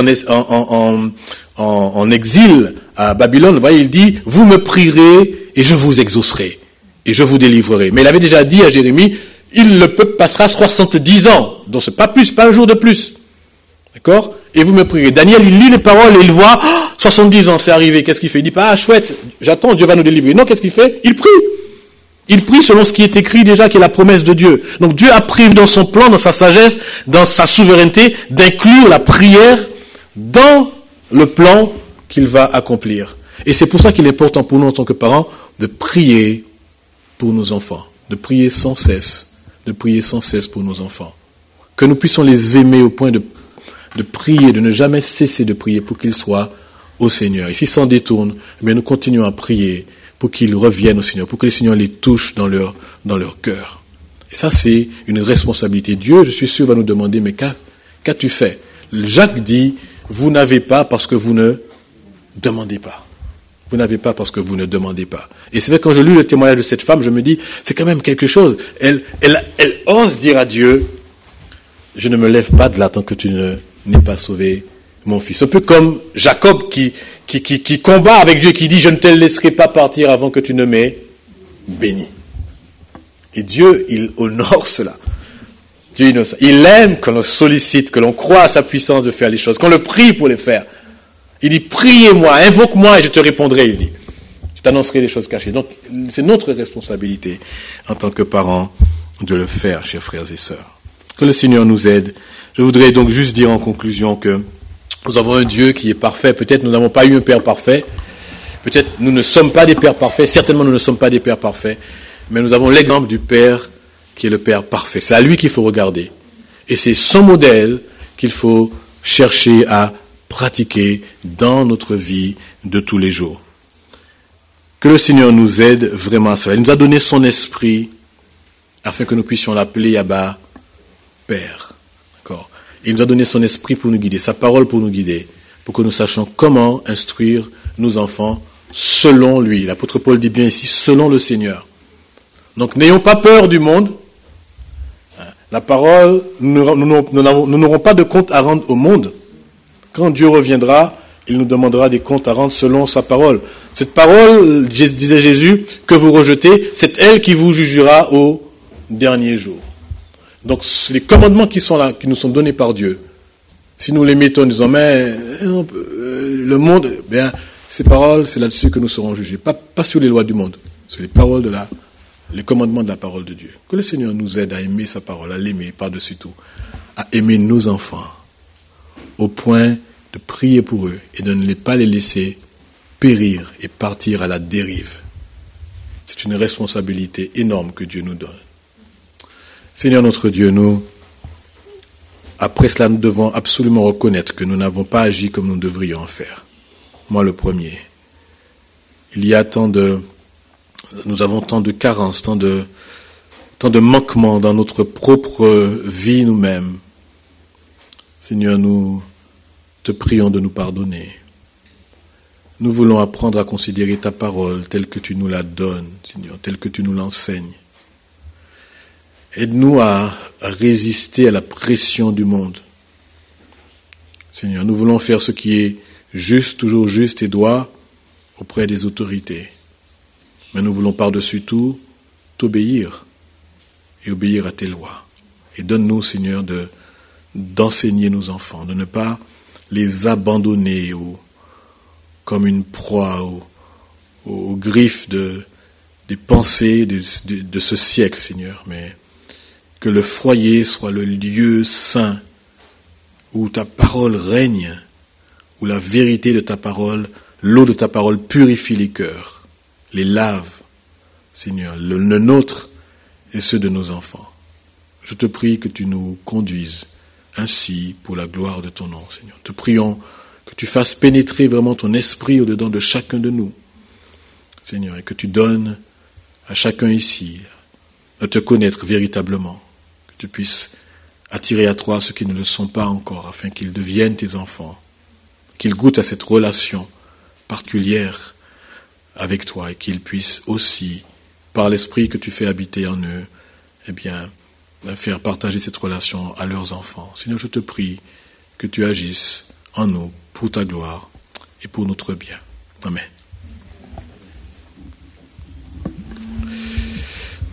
Speaker 1: en exil à Babylone, vous voyez, il dit, vous me prierez et je vous exaucerai et je vous délivrerai. Mais il avait déjà dit à Jérémie, le peuple passera 70 ans, donc c'est pas plus, pas un jour de plus. D'accord? Et vous me prierez. Daniel, il lit les paroles et il voit, 70 ans, c'est arrivé, qu'est-ce qu'il fait? Il dit pas, chouette, j'attends, Dieu va nous délivrer. Non, qu'est-ce qu'il fait? Il prie. Il prie selon ce qui est écrit déjà, qui est la promesse de Dieu. Donc Dieu a prévu dans son plan, dans sa sagesse, dans sa souveraineté, d'inclure la prière dans le plan qu'il va accomplir. Et c'est pour ça qu'il est important pour nous en tant que parents de prier pour nos enfants, de prier sans cesse pour nos enfants. Que nous puissions les aimer au point de prier, de ne jamais cesser de prier pour qu'ils soient au Seigneur. Et s'ils s'en détournent, mais nous continuons à prier pour qu'ils reviennent au Seigneur, pour que le Seigneur les touche dans leur cœur. Et ça, c'est une responsabilité. Dieu, je suis sûr, va nous demander, mais qu'as-tu fait? Jacques dit, vous n'avez pas parce que vous ne demandez pas. Vous n'avez pas parce que vous ne demandez pas. Et c'est vrai, quand je lis le témoignage de cette femme, je me dis, c'est quand même quelque chose. Elle ose dire à Dieu, je ne me lève pas de là tant que tu n'aies pas sauvé mon fils. Un peu comme Jacob qui combat avec Dieu, qui dit, je ne te laisserai pas partir avant que tu ne m'aies béni. Et Dieu, il honore cela. Dieu, il aime que l'on sollicite, que l'on croit à sa puissance de faire les choses, qu'on le prie pour les faire. Il dit, priez-moi, invoque-moi et je te répondrai, il dit. Je t'annoncerai les choses cachées. Donc, c'est notre responsabilité en tant que parents de le faire, chers frères et sœurs. Que le Seigneur nous aide. Je voudrais donc juste dire en conclusion que nous avons un Dieu qui est parfait. Peut-être nous n'avons pas eu un Père parfait. Peut-être nous ne sommes pas des pères parfaits. Certainement nous ne sommes pas des pères parfaits. Mais nous avons l'exemple du Père qui est le Père parfait. C'est à lui qu'il faut regarder. Et c'est son modèle qu'il faut chercher à pratiquer dans notre vie de tous les jours. Que le Seigneur nous aide vraiment à cela. Il nous a donné son esprit afin que nous puissions l'appeler Abba, Père. D'accord? Il nous a donné son esprit pour nous guider, sa parole pour nous guider, pour que nous sachions comment instruire nos enfants selon lui. L'apôtre Paul dit bien ici, selon le Seigneur. Donc n'ayons pas peur du monde. La parole, nous n'aurons pas de compte à rendre au monde. Quand Dieu reviendra, il nous demandera des comptes à rendre selon sa parole. Cette parole, disait Jésus, que vous rejetez, c'est elle qui vous jugera au dernier jour. Donc les commandements qui sont là, qui nous sont donnés par Dieu, si nous les mettons en disant, mais le monde, bien, ces paroles, c'est là-dessus que nous serons jugés. Pas sur les lois du monde, sur les paroles les commandements de la parole de Dieu. Que le Seigneur nous aide à aimer sa parole, à l'aimer par-dessus tout, à aimer nos enfants, au point de prier pour eux et de ne pas les laisser périr et partir à la dérive. C'est une responsabilité énorme que Dieu nous donne. Seigneur notre Dieu, après cela, nous devons absolument reconnaître que nous n'avons pas agi comme nous devrions en faire. Moi le premier. Nous avons tant de carences, tant de manquements dans notre propre vie nous-mêmes. Seigneur, nous te prions de nous pardonner. Nous voulons apprendre à considérer ta parole telle que tu nous la donnes, Seigneur, telle que tu nous l'enseignes. Aide-nous à résister à la pression du monde. Seigneur, nous voulons faire ce qui est juste, toujours juste et droit auprès des autorités. Mais nous voulons par-dessus tout t'obéir et obéir à tes lois. Et donne-nous, Seigneur, d'enseigner nos enfants, de ne pas les abandonner comme une proie aux griffes des pensées de ce siècle, Seigneur, mais que le foyer soit le lieu saint où ta parole règne, où la vérité de ta parole, l'eau de ta parole purifie les cœurs, les lave, Seigneur, le nôtre et ceux de nos enfants. Je te prie que tu nous conduises ainsi pour la gloire de ton nom, Seigneur. Te prions que tu fasses pénétrer vraiment ton esprit au-dedans de chacun de nous, Seigneur, et que tu donnes à chacun ici de te connaître véritablement, que tu puisses attirer à toi ceux qui ne le sont pas encore, afin qu'ils deviennent tes enfants, qu'ils goûtent à cette relation particulière avec toi et qu'ils puissent aussi, par l'esprit que tu fais habiter en eux, eh bien, faire partager cette relation à leurs enfants. Seigneur, je te prie que tu agisses en nous pour ta gloire et pour notre bien. Amen.